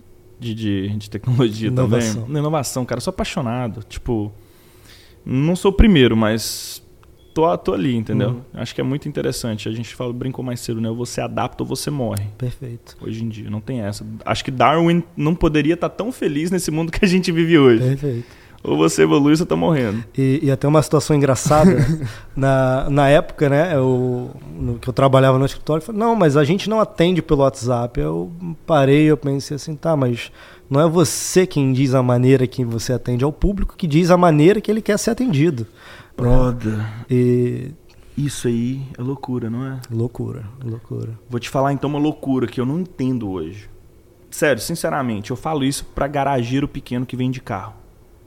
tecnologia Inovação. também. Inovação, cara. Eu sou apaixonado. Tipo, não sou o primeiro, mas tô ali, entendeu? Acho que é muito interessante. A gente brincou mais cedo, né? Ou você adapta ou você morre. Perfeito. Hoje em dia, não tem essa. Acho que Darwin não poderia estar tão feliz nesse mundo que a gente vive hoje. Perfeito. Ou você evolui ou você tá morrendo. E até uma situação engraçada, na época, né, que eu trabalhava no escritório, eu falei, não, mas a gente não atende pelo WhatsApp. Eu parei, eu pensei assim, tá, mas não é você quem diz a maneira que você atende, é o público que diz a maneira que ele quer ser atendido. Brother. Isso aí é loucura, não é? Loucura. Vou te falar então uma loucura que eu não entendo hoje. Sério, sinceramente, eu falo isso pra garageiro pequeno que vem de carro.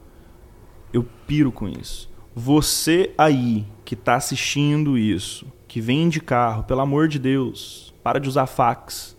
Eu piro com isso. Você aí que tá assistindo isso, que vem de carro, pelo amor de Deus, para de usar fax.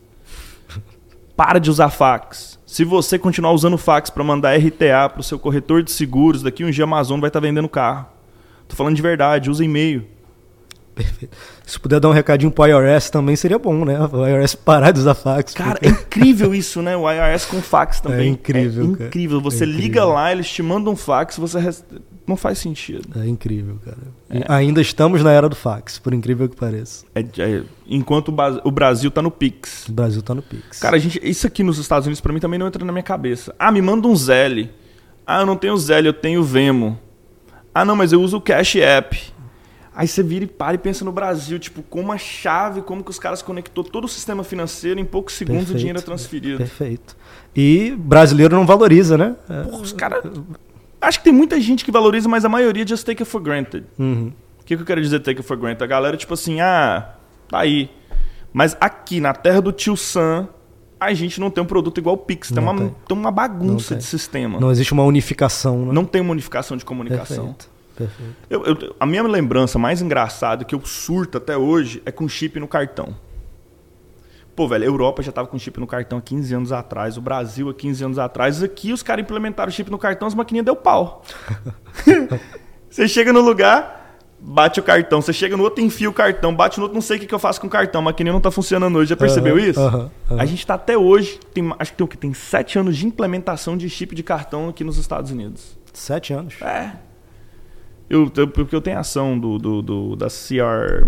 Para de usar fax. Se você continuar usando fax para mandar RTA pro seu corretor de seguros, daqui um dia a Amazon vai estar vendendo carro. Tô falando de verdade, usa e-mail. Perfeito. Se puder dar um recadinho pro IRS também seria bom, né? O IRS parar de usar fax. Cara, é incrível isso, né? O IRS com fax também. É incrível, cara. Incrível. Você liga lá, eles te mandam um fax, não faz sentido. É incrível, cara. Ainda estamos na era do fax, por incrível que pareça. Enquanto o Brasil tá no Pix. O Brasil tá no Pix. Cara, isso aqui nos Estados Unidos pra mim também não entra na minha cabeça. Me manda um Zelle. Eu não tenho Zelle, eu tenho Venmo. Não, mas eu uso o Cash App. Aí você vira e para e pensa no Brasil, tipo, como a chave, como que os caras conectou todo o sistema financeiro, em poucos segundos Perfeito. O dinheiro é transferido. Perfeito. E brasileiro não valoriza, né? Porra, os caras... Acho que tem muita gente que valoriza, mas a maioria just take it for granted. O que eu quero dizer take it for granted? A galera, tipo assim, tá aí. Mas aqui, na terra do tio Sam, a gente não tem um produto igual o Pix. Tem uma bagunça de sistema. Não existe uma unificação, né? Não tem uma unificação de comunicação. Perfeito. A minha lembrança mais engraçada que eu surto até hoje é com chip no cartão. Pô, velho, a Europa já tava com chip no cartão há 15 anos atrás, o Brasil há 15 anos atrás. Aqui os caras implementaram chip no cartão, as maquininhas deu pau. Você chega no lugar, bate o cartão. Você chega no outro, enfia o cartão. Bate no outro, não sei o que eu faço com o cartão. A maquininha não tá funcionando hoje. Já percebeu isso? A gente tá até hoje, acho que tem 7 anos de implementação de chip de cartão aqui nos Estados Unidos. 7 anos? Porque eu tenho ação da CR.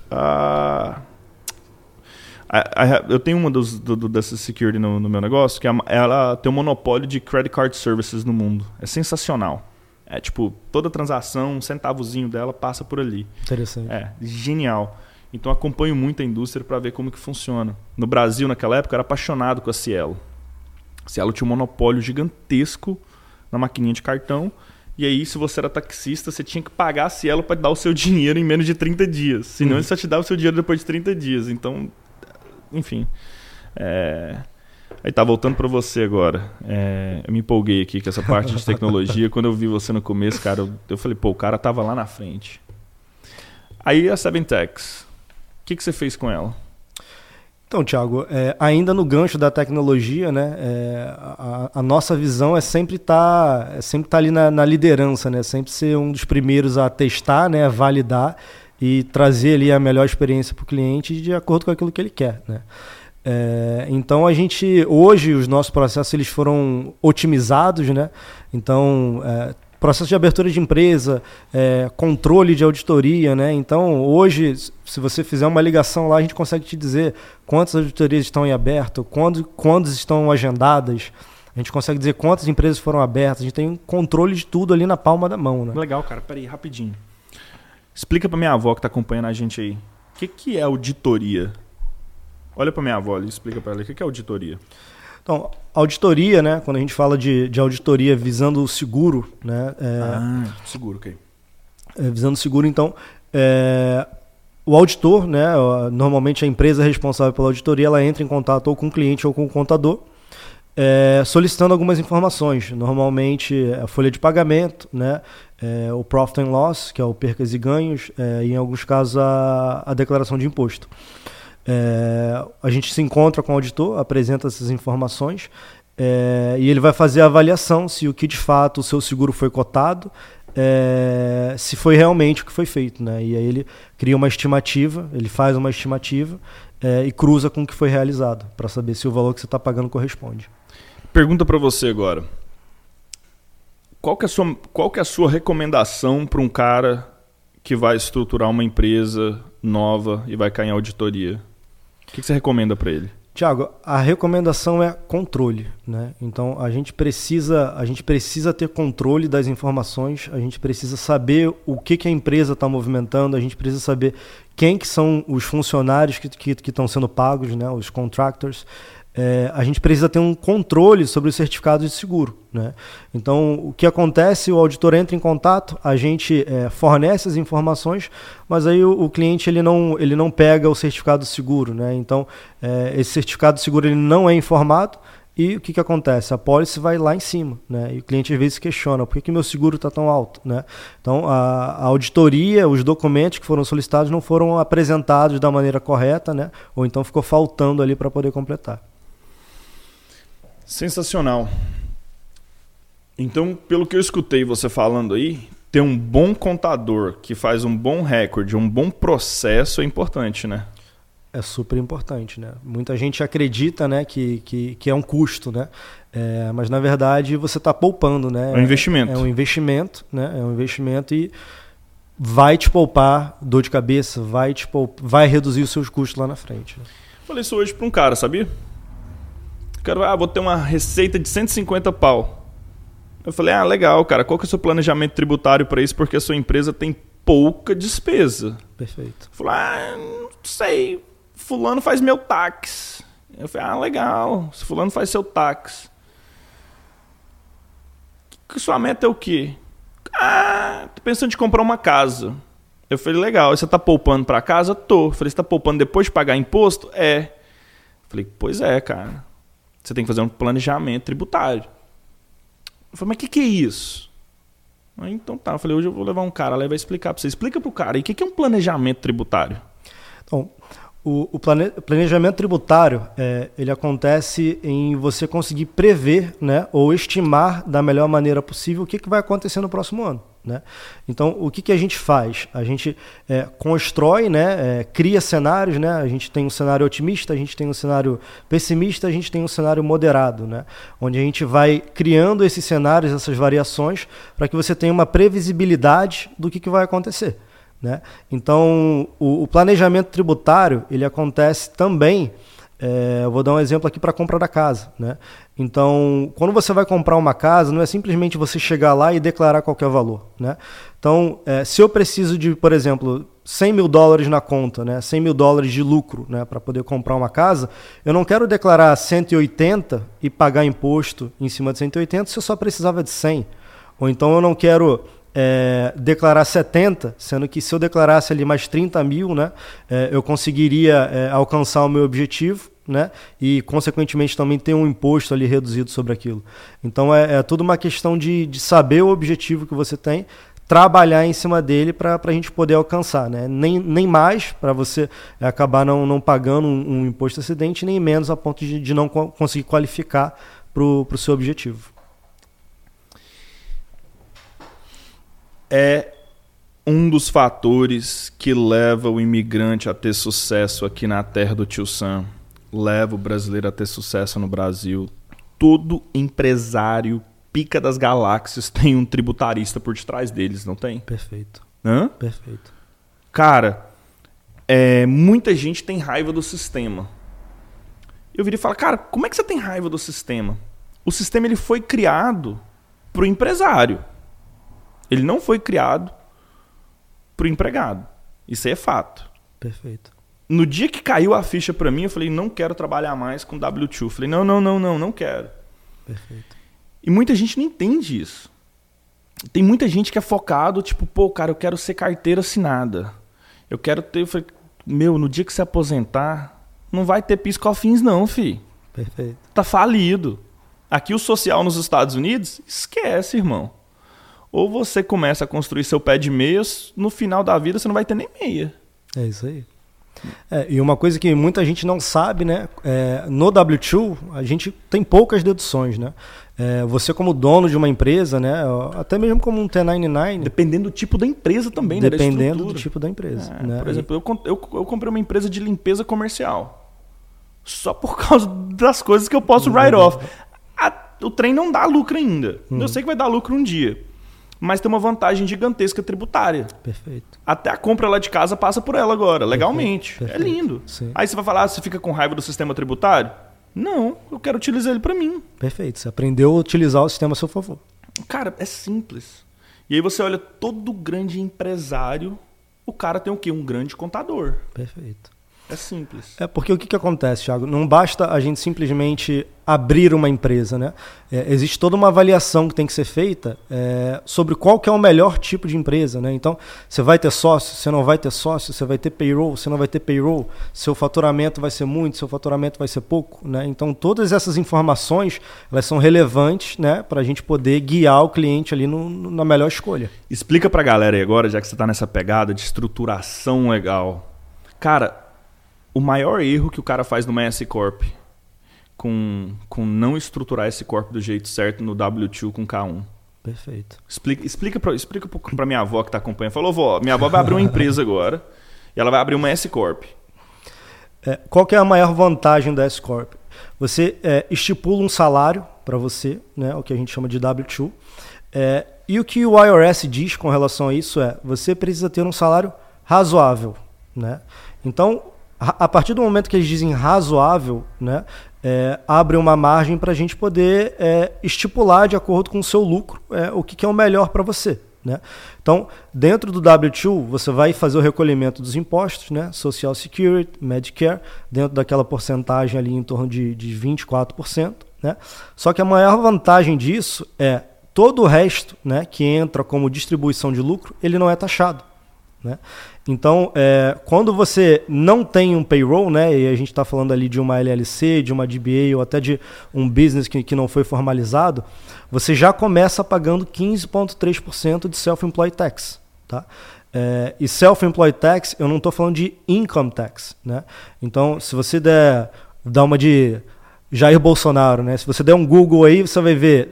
Eu tenho uma dessa security no meu negócio, que ela tem um monopólio de credit card services no mundo. É sensacional. É tipo, toda transação, um centavozinho dela passa por ali. Interessante. Genial. Então acompanho muito a indústria para ver como que funciona. No Brasil, naquela época, eu era apaixonado com a Cielo. A Cielo tinha um monopólio gigantesco na maquininha de cartão. E aí, se você era taxista, você tinha que pagar a Cielo para dar o seu dinheiro em menos de 30 dias. Senão ele só te dava o seu dinheiro depois de 30 dias. Então, enfim. Aí tá, voltando para você agora. Eu me empolguei aqui com essa parte de tecnologia. Quando eu vi você no começo, cara, eu falei, pô, o cara tava lá na frente. Aí a Seventex, o que você fez com ela? Então, Thiago, ainda no gancho da tecnologia, né, a nossa visão é sempre estar ali na liderança, né, sempre ser um dos primeiros a testar, né, a validar e trazer ali a melhor experiência para o cliente de acordo com aquilo que ele quer, né. Então hoje os nossos processos eles foram otimizados, né, então processo de abertura de empresa, controle de auditoria, né? Então, hoje, se você fizer uma ligação lá, a gente consegue te dizer quantas auditorias estão em aberto, quando estão agendadas, a gente consegue dizer quantas empresas foram abertas, a gente tem um controle de tudo ali na palma da mão, né? Legal, cara. Peraí, rapidinho. Explica pra minha avó que tá acompanhando a gente aí. O que é auditoria? Olha pra minha avó e explica pra ela o que é auditoria. Então, auditoria, né? Quando a gente fala de auditoria visando o seguro, né? Seguro, ok. Visando o seguro, então, o auditor, né? Normalmente a empresa responsável pela auditoria, ela entra em contato ou com o cliente ou com o contador, solicitando algumas informações. Normalmente a folha de pagamento, né? O Profit and Loss, que é o percas e ganhos, e em alguns casos a declaração de imposto. A gente se encontra com o auditor, apresenta essas informações e ele vai fazer a avaliação se o que de fato o seu seguro foi cotado, se foi realmente o que foi feito, né? E aí ele cria uma estimativa, ele faz uma estimativa e cruza com o que foi realizado, para saber se o valor que você está pagando corresponde. Pergunta para você agora. Qual que é a sua recomendação para um cara que vai estruturar uma empresa nova e vai cair em auditoria? O que você recomenda para ele? Tiago, a recomendação é controle, né? Então a gente precisa ter controle das informações, a gente precisa saber o que a empresa está movimentando, a gente precisa saber quem que são os funcionários que estão sendo pagos, né? Os contractors. A gente precisa ter um controle sobre os certificados de seguro, né? Então, o que acontece, o auditor entra em contato, a gente fornece as informações, mas aí o cliente ele não pega o certificado de seguro, né? Então, esse certificado de seguro ele não é informado e o que acontece? A pólice vai lá em cima, né? E o cliente às vezes questiona, por que meu seguro está tão alto, né? Então, a auditoria, os documentos que foram solicitados não foram apresentados da maneira correta, né? Ou então ficou faltando ali para poder completar. Sensacional. Então, pelo que eu escutei você falando aí, ter um bom contador que faz um bom recorde, um bom processo é importante, né? É super importante, né? Muita gente acredita, né, que é um custo, né? Mas na verdade você está poupando, né? É um investimento. É um investimento, né? É um investimento e vai te poupar dor de cabeça, vai reduzir os seus custos lá na frente. Né? Falei isso hoje para um cara, sabia? Vou ter uma receita de 150 pau. Eu falei, legal, cara, qual que é o seu planejamento tributário para isso? Porque a sua empresa tem pouca despesa. Perfeito. Eu falei, não sei, fulano faz meu táxi. Eu falei, legal, se fulano faz seu táxi. Que sua meta é o quê? Tô pensando em comprar uma casa. Eu falei, legal, você tá poupando para casa? Tô. Eu falei, você tá poupando depois de pagar imposto? Eu falei, pois é, cara. Você tem que fazer um planejamento tributário. Eu falei, mas o que é isso? Então tá, eu falei, hoje eu vou levar um cara lá e vai explicar para você. Explica para o cara, e o que é um planejamento tributário? Então, o planejamento tributário, ele acontece em você conseguir prever, né, ou estimar da melhor maneira possível o que vai acontecer no próximo ano. Né? Então, o que a gente faz? A gente constrói, né, cria cenários, né? A gente tem um cenário otimista, a gente tem um cenário pessimista, a gente tem um cenário moderado, né? Onde a gente vai criando esses cenários, essas variações, para que você tenha uma previsibilidade do que vai acontecer. Né? Então, o planejamento tributário ele acontece também eu vou dar um exemplo aqui para a compra da casa, né? Então, quando você vai comprar uma casa, não é simplesmente você chegar lá e declarar qualquer valor, né? Então, se eu preciso de, por exemplo, $100 mil na conta, né? $100 mil de lucro, né? Para poder comprar uma casa, eu não quero declarar 180 e pagar imposto em cima de 180 se eu só precisava de 100. Ou então eu não quero declarar 70, sendo que se eu declarasse ali mais 30 mil, né? Eu conseguiria alcançar o meu objetivo, né? E, consequentemente, também ter um imposto ali reduzido sobre aquilo. Então, é tudo uma questão de saber o objetivo que você tem, trabalhar em cima dele para a gente poder alcançar, né? Nem mais para você acabar não pagando um imposto excedente, nem menos a ponto de não conseguir qualificar para o seu objetivo. É um dos fatores que leva o imigrante a ter sucesso aqui na terra do Tio Sam, leva o brasileiro a ter sucesso no Brasil. Todo empresário pica das galáxias tem um tributarista por detrás deles, não tem? Perfeito. Hã? Perfeito. Cara, muita gente tem raiva do sistema. Eu virei e falo, cara, como é que você tem raiva do sistema? O sistema ele foi criado pro empresário. Ele não foi criado pro empregado. Isso aí é fato. Perfeito. No dia que caiu a ficha pra mim, eu falei, não quero trabalhar mais com W2. Eu falei, não quero. Perfeito. E muita gente não entende isso. Tem muita gente que é focado, tipo, pô, cara, eu quero ser carteira assinada. Eu quero ter... Eu falei, no dia que você aposentar, não vai ter PIS/COFINS não, fi. Perfeito. Tá falido. Aqui o social nos Estados Unidos, esquece, irmão. Ou você começa a construir seu pé de meias, no final da vida você não vai ter nem meia. É isso aí. E uma coisa que muita gente não sabe, né? No W2, a gente tem poucas deduções, né? Você como dono de uma empresa, né? Até mesmo como um 1099... Dependendo do tipo da empresa também, né? Dependendo do tipo da empresa. Né? Por exemplo, eu comprei uma empresa de limpeza comercial. Só por causa das coisas que eu posso write off. O trem não dá lucro ainda. Eu sei que vai dar lucro um dia. Mas tem uma vantagem gigantesca tributária. Perfeito. Até a compra lá de casa passa por ela agora, legalmente. Perfeito. É lindo. Sim. Aí você vai falar, você fica com raiva do sistema tributário? Não, eu quero utilizar ele para mim. Perfeito. Você aprendeu a utilizar o sistema a seu favor. Cara, é simples. E aí você olha todo grande empresário, o cara tem o quê? Um grande contador. Perfeito. É simples. Porque o que acontece, Thiago? Não basta a gente simplesmente abrir uma empresa, né? Existe toda uma avaliação que tem que ser feita sobre qual que é o melhor tipo de empresa, né? Então, você vai ter sócio, você não vai ter sócio, você vai ter payroll, você não vai ter payroll, seu faturamento vai ser muito, seu faturamento vai ser pouco, né? Então, todas essas informações, elas são relevantes, né? Para a gente poder guiar o cliente ali na melhor escolha. Explica pra galera aí agora, já que você tá nessa pegada de estruturação legal. Cara, o maior erro que o cara faz numa S-Corp com não estruturar esse corp do jeito certo no W2 com K1. Perfeito. Explica pra minha avó que tá acompanhando. Falou, vó, minha avó vai abrir uma empresa agora e ela vai abrir uma S-Corp. Qual que é a maior vantagem da S-Corp? Você estipula um salário para você, né, o que a gente chama de W2. E o que o IRS diz com relação a isso você precisa ter um salário razoável, né? Então, a partir do momento que eles dizem razoável, né, abre uma margem para a gente poder estipular de acordo com o seu lucro o que é o melhor para você, né? Então, dentro do W2, você vai fazer o recolhimento dos impostos, né, Social Security, Medicare, dentro daquela porcentagem ali em torno de 24%. Né? Só que a maior vantagem disso todo o resto, né, que entra como distribuição de lucro, ele não é taxado. Né? Então, quando você não tem um payroll, né, e a gente está falando ali de uma LLC, de uma DBA ou até de um business que não foi formalizado, você já começa pagando 15,3% de self-employed tax. Tá? E self-employed tax, eu não estou falando de income tax. Né? Então, se você dar uma de Jair Bolsonaro, né? Se você der um Google aí, você vai ver...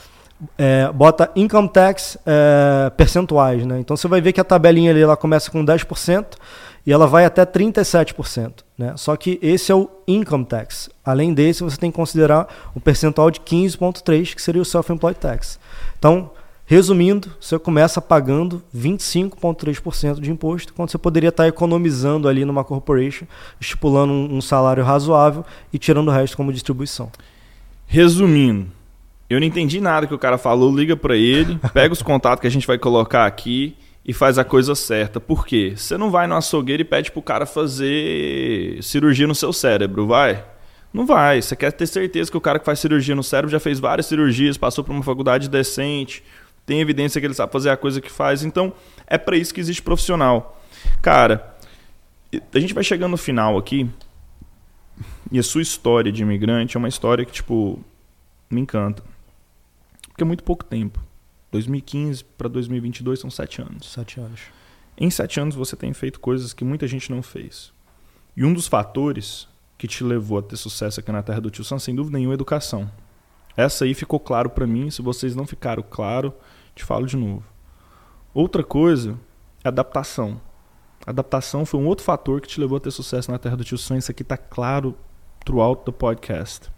bota income tax percentuais, né? Então você vai ver que a tabelinha ali ela começa com 10% e ela vai até 37%, né? Só que esse é o income tax. Além desse, você tem que considerar o percentual de 15,3%, que seria o self-employed tax. Então, Resumindo, você começa pagando 25,3% de imposto, quando você poderia estar economizando ali numa corporation, estipulando um salário razoável e tirando o resto como distribuição. Resumindo, eu não entendi nada que o cara falou, liga para ele, pega os contatos que a gente vai colocar aqui e faz a coisa certa. Por quê? Você não vai no açougueiro e pede pro cara fazer cirurgia no seu cérebro, vai? Não vai. Você quer ter certeza que o cara que faz cirurgia no cérebro já fez várias cirurgias, passou por uma faculdade decente, tem evidência que ele sabe fazer a coisa que faz. Então, é para isso que existe profissional. Cara, a gente vai chegando no final aqui, e a sua história de imigrante é uma história que, tipo, me encanta. Porque é muito pouco tempo. 2015 para 2022 são 7 anos. 7 anos. Em 7 anos você tem feito coisas que muita gente não fez. E um dos fatores que te levou a ter sucesso aqui na terra do Tio Sam, sem dúvida nenhuma, é educação. Essa aí ficou claro para mim. Se vocês não ficaram claro, te falo de novo. Outra coisa é adaptação. Adaptação foi um outro fator que te levou a ter sucesso na terra do Tio Sam. Isso aqui tá claro throughout the podcast.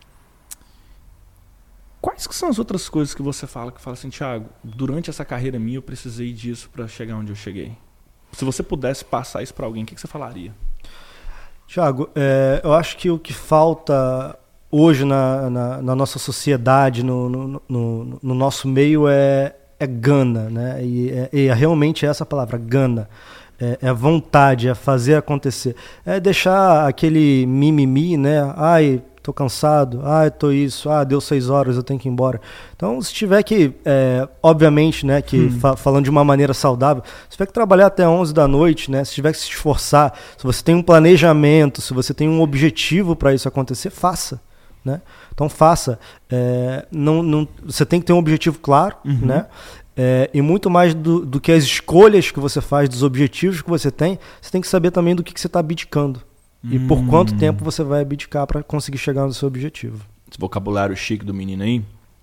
Quais que são as outras coisas que você fala assim, Thiago, durante essa carreira minha eu precisei disso para chegar onde eu cheguei? Se você pudesse passar isso para alguém, o que você falaria? Thiago, eu acho que o que falta hoje na nossa sociedade, no nosso meio, é gana, né? E realmente essa palavra, gana. É vontade, é fazer acontecer. É deixar aquele mimimi, né? Ai, tô cansado, tô isso, deu 6 horas, eu tenho que ir embora. Então, se tiver que, obviamente, né, que falando de uma maneira saudável, se tiver que trabalhar até 11 da noite, né, se tiver que se esforçar, se você tem um planejamento, se você tem um objetivo para isso acontecer, faça. Né? Então, faça. Você tem que ter um objetivo claro, né? E muito mais do que as escolhas que você faz, dos objetivos que você tem que saber também do que você está abdicando. E por quanto tempo você vai abdicar para conseguir chegar no seu objetivo. Esse vocabulário chique do menino aí,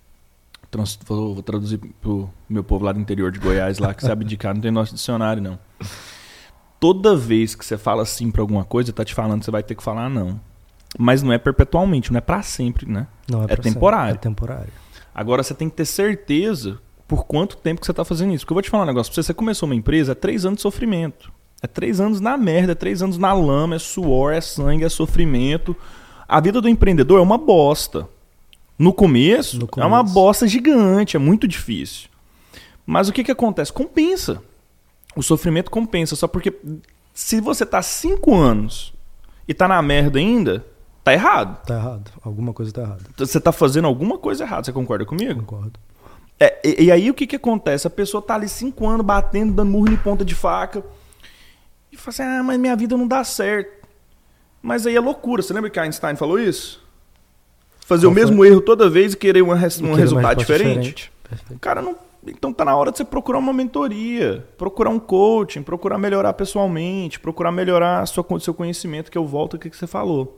vou traduzir pro meu povo lá do interior de Goiás, lá que se abdicar não tem nosso dicionário, não. Toda vez que você fala sim para alguma coisa, tá te falando que você vai ter que falar não. Mas não é perpetualmente, não é para sempre, né? Não é temporário. Sempre, é temporário. Agora você tem que ter certeza por quanto tempo que você tá fazendo isso. Porque eu vou te falar um negócio pra você. Você começou uma empresa, é 3 anos de sofrimento. É 3 anos na merda, é 3 anos na lama, é suor, é sangue, é sofrimento. A vida do empreendedor é uma bosta. No começo, é uma bosta gigante, é muito difícil. Mas o que acontece? Compensa. O sofrimento compensa. Só porque se você tá 5 anos e tá na merda ainda, tá errado. Tá errado. Alguma coisa tá errada. Você tá fazendo alguma coisa errada. Você concorda comigo? Concordo. E aí o que acontece? A pessoa tá ali 5 anos batendo, dando murro em ponta de faca. E fala assim, mas minha vida não dá certo. Mas aí é loucura. Você lembra que Einstein falou isso? Fazer o mesmo erro toda vez e querer um resultado diferente. Cara, não... Então tá na hora de você procurar uma mentoria, procurar um coaching, procurar melhorar pessoalmente, procurar melhorar seu conhecimento, que eu volto ao que você falou.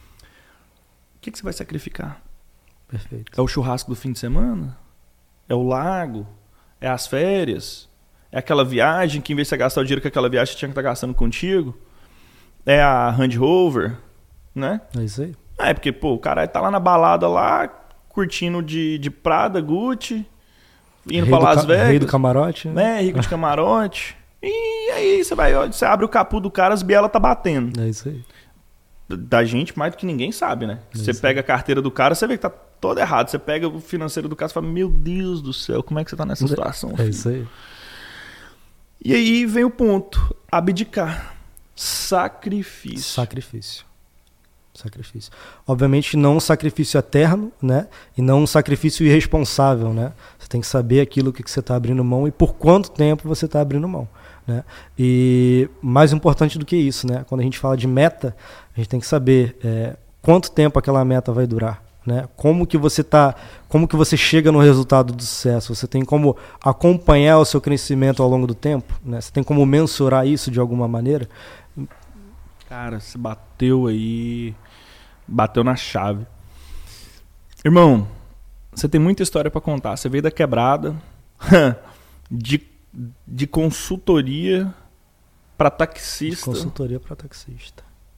O que você vai sacrificar? Perfeito. É o churrasco do fim de semana? É o lago? É as férias? É aquela viagem que, em vez de você gastar o dinheiro que aquela viagem, você tinha que estar gastando contigo? É a Land Rover? Né? É isso aí. Porque, o cara tá lá na balada lá, curtindo de Prada, Gucci, indo pra Las Vegas. Rei do camarote. Né? Rico de camarote. E aí você abre o capô do cara, as bielas tá batendo. É isso aí. Da gente, mais do que ninguém sabe, né? Você pega a carteira do cara, você vê que tá todo errado. Você pega o financeiro do cara e fala, meu Deus do céu, como é que você tá nessa situação? É isso aí. E aí vem o ponto, abdicar. Sacrifício. Obviamente não um sacrifício eterno, né? E não um sacrifício irresponsável, né? Você tem que saber aquilo que você está abrindo mão e por quanto tempo você está abrindo mão, né? E mais importante do que isso, né? Quando a gente fala de meta, a gente tem que saber quanto tempo aquela meta vai durar, né? Como que você chega no resultado do sucesso? Você tem como acompanhar o seu crescimento ao longo do tempo, né? Você tem como mensurar isso de alguma maneira? Cara, você bateu na chave. Irmão, você tem muita história pra contar. Você veio da quebrada, de consultoria pra taxista.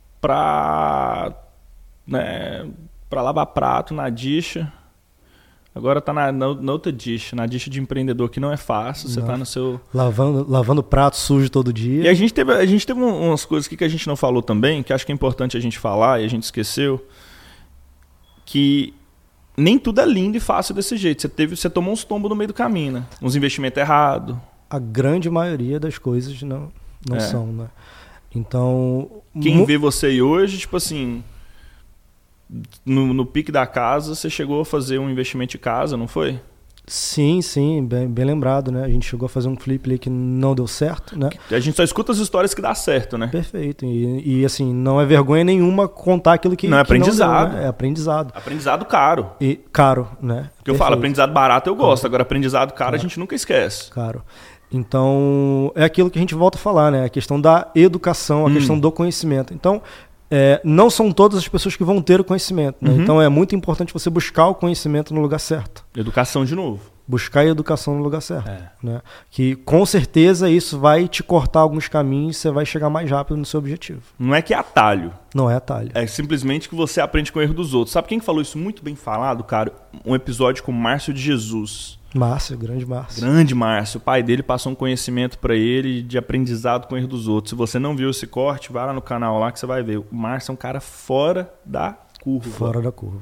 Pra lavar prato na dicha. Agora tá na outra dish, na dish de empreendedor, que não é fácil. Você tá no seu... Lavando prato sujo todo dia. E a gente teve umas coisas aqui que a gente não falou também, que acho que é importante a gente falar e a gente esqueceu, que nem tudo é lindo e fácil desse jeito. Você tomou uns tombos no meio do caminho, né? Uns investimentos errados. A grande maioria das coisas não são, né? Então... Quem vê você aí hoje, tipo assim... No pique da casa, você chegou a fazer um investimento de casa, não foi? Sim, bem lembrado, né? A gente chegou a fazer um flip ali que não deu certo, né? A gente só escuta as histórias que dá certo, né? Perfeito. E assim, não é vergonha nenhuma contar aquilo que não é aprendizado. Não deu, né? É aprendizado. Aprendizado caro. E caro, né? Porque eu falo, aprendizado barato eu gosto, agora aprendizado caro a gente nunca esquece. Caro. Então, é aquilo que a gente volta a falar, né? A questão da educação, a questão do conhecimento. Então, não são todas as pessoas que vão ter o conhecimento, né? Então é muito importante você buscar o conhecimento no lugar certo. Educação de novo. Buscar a educação no lugar certo. Né? Que com certeza isso vai te cortar alguns caminhos e você vai chegar mais rápido no seu objetivo. Não é que é atalho. Não é atalho. É simplesmente que você aprende com o erro dos outros. Sabe quem falou isso muito bem falado, cara? Um episódio com o Márcio de Jesus. Márcio, grande Márcio. Grande Márcio. O pai dele passou um conhecimento para ele de aprendizado com o erro dos outros. Se você não viu esse corte, vai lá no canal lá que você vai ver. O Márcio é um cara fora da curva. Fora da curva.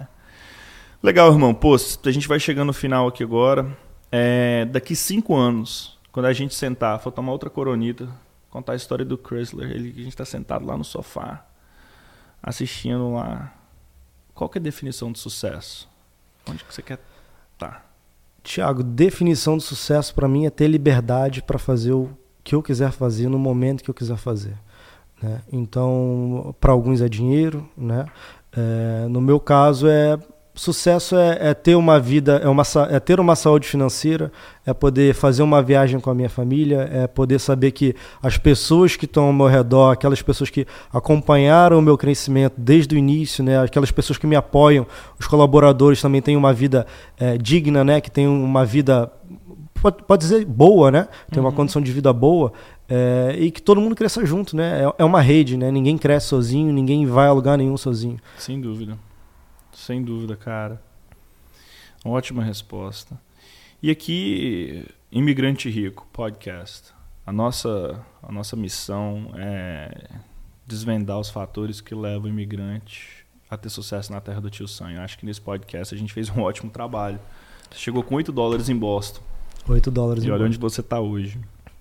Legal, irmão. Pô, a gente vai chegando no final aqui agora. Daqui 5 anos, quando a gente sentar, for tomar outra coronita, contar a história do Chrysler, a gente tá sentado lá no sofá, assistindo lá. Qual que é a definição de sucesso? Onde que você quer estar? Tiago, definição de sucesso para mim é ter liberdade para fazer o que eu quiser fazer no momento que eu quiser fazer, né? Então, para alguns é dinheiro, né? No meu caso, sucesso é ter uma vida, é ter uma saúde financeira, é poder fazer uma viagem com a minha família, é poder saber que as pessoas que estão ao meu redor, aquelas pessoas que acompanharam o meu crescimento desde o início, né, aquelas pessoas que me apoiam, os colaboradores também têm uma vida digna, né, que tem uma vida, pode dizer, boa, né, tem uma condição de vida boa, e que todo mundo cresça junto, né, é uma rede, né, ninguém cresce sozinho, ninguém vai a lugar nenhum sozinho. Sem dúvida. Sem dúvida, cara. Ótima resposta. E aqui, Imigrante Rico, podcast. A nossa missão é desvendar os fatores que levam o imigrante a ter sucesso na terra do tio Sam. Eu acho que nesse podcast a gente fez um ótimo trabalho. Você chegou com $8 em Boston. $8 e olha onde você está hoje.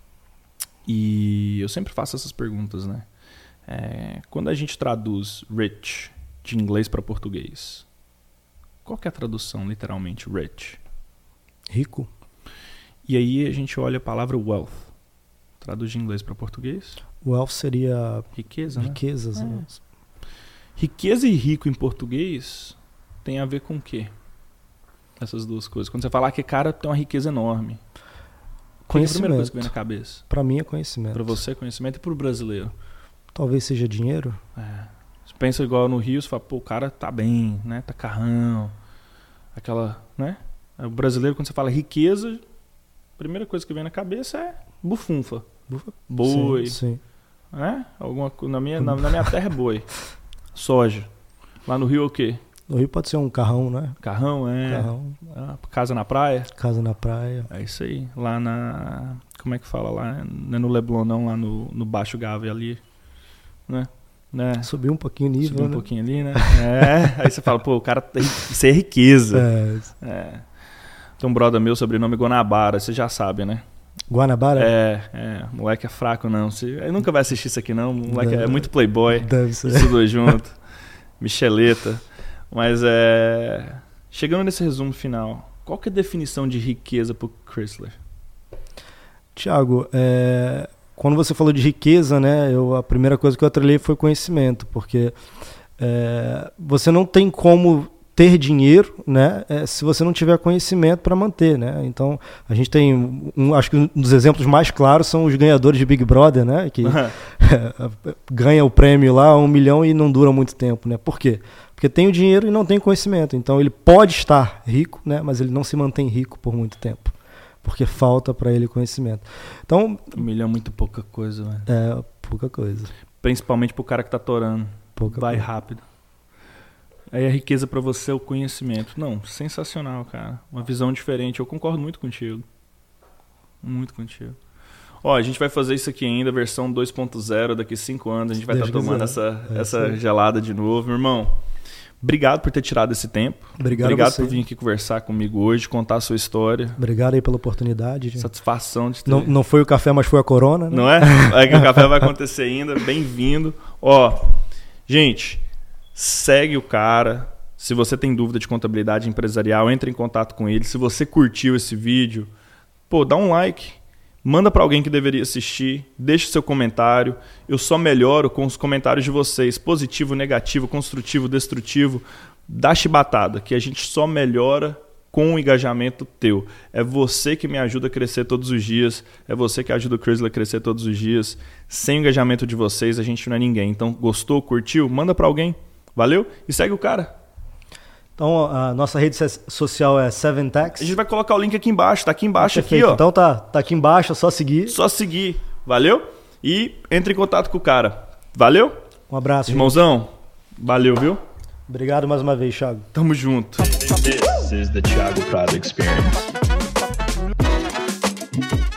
E eu sempre faço essas perguntas, né? Quando a gente traduz rich de inglês para português, qual que é a tradução, literalmente, rich? Rico. E aí a gente olha a palavra wealth. Traduz de inglês para português? Wealth seria... riqueza, né? Riquezas. Né? Riqueza e rico em português tem a ver com o quê? Essas duas coisas. Quando você falar que cara tem uma riqueza enorme. Qual é a primeira coisa que vem na cabeça? Para mim é conhecimento. Para você é conhecimento e para o brasileiro? Talvez seja dinheiro. Você pensa igual no Rio, você fala, pô, o cara tá bem, né? Tá carrão. Aquela, né? O brasileiro, quando você fala riqueza, a primeira coisa que vem na cabeça é bufunfa. Boi. Sim. Na minha terra é boi. Soja. Lá no Rio é o quê? No Rio pode ser um carrão, né? Carrão, Carrão. Casa na praia? Casa na praia. É isso aí. Lá na... Como é que fala lá? Não é no Leblon, não. Lá no Baixo Gávea ali. Né? Subiu um pouquinho o nível, Subiu um pouquinho ali, né? Aí você fala, pô, o cara... Isso é riqueza. Tem um brother meu, sobrenome Guanabara. Você já sabe, né? Guanabara? Moleque é fraco, não. Ele nunca vai assistir isso aqui, não. Moleque é muito playboy. Deve ser. Estudou junto. Micheleta. Mas chegando nesse resumo final, qual que é a definição de riqueza pro Chrysler? Tiago, quando você falou de riqueza, né, a primeira coisa que eu atrelei foi conhecimento, porque você não tem como ter dinheiro, né, se você não tiver conhecimento para manter, né? Então a gente tem acho que um dos exemplos mais claros são os ganhadores de Big Brother, né, que ganha o prêmio lá, 1 milhão e não dura muito tempo, né? Por quê? Porque tem o dinheiro e não tem conhecimento. Então ele pode estar rico, né, mas ele não se mantém rico por muito tempo, porque falta para ele conhecimento. Então 1 milhão é muito pouca coisa, velho. Pouca coisa. Principalmente pro cara que tá torando. Pouca vai coisa. rápido. Aí a riqueza pra você é o conhecimento. Não, sensacional, cara. Uma visão diferente. Eu concordo muito contigo. Muito contigo. Ó, a gente vai fazer isso aqui ainda, versão 2.0, daqui 5 anos. A gente vai estar tomando essa gelada de novo. Meu irmão, obrigado por ter tirado esse tempo. Obrigado por vir aqui conversar comigo hoje, contar a sua história. Obrigado aí pela oportunidade. Satisfação de ter... Não foi o café, mas foi a corona, né? Não é? É que o café vai acontecer ainda. Bem-vindo. Ó, gente, segue o cara. Se você tem dúvida de contabilidade empresarial, entre em contato com ele. Se você curtiu esse vídeo, pô, dá um like. Manda para alguém que deveria assistir, deixe seu comentário. Eu só melhoro com os comentários de vocês, positivo, negativo, construtivo, destrutivo. Dá chibatada, que a gente só melhora com o engajamento teu. É você que me ajuda a crescer todos os dias, é você que ajuda o Crisler a crescer todos os dias. Sem o engajamento de vocês, a gente não é ninguém. Então, gostou, curtiu? Manda para alguém. Valeu? E segue o cara. Então, a nossa rede social é 7tax. A gente vai colocar o link aqui embaixo, tá aqui embaixo, aqui, ó. Então tá aqui embaixo, é só seguir. Só seguir, valeu? E entre em contato com o cara. Valeu? Um abraço. Irmãozão, valeu, viu? Obrigado mais uma vez, Thiago. Tamo junto. This is the Thiago Prado Experience.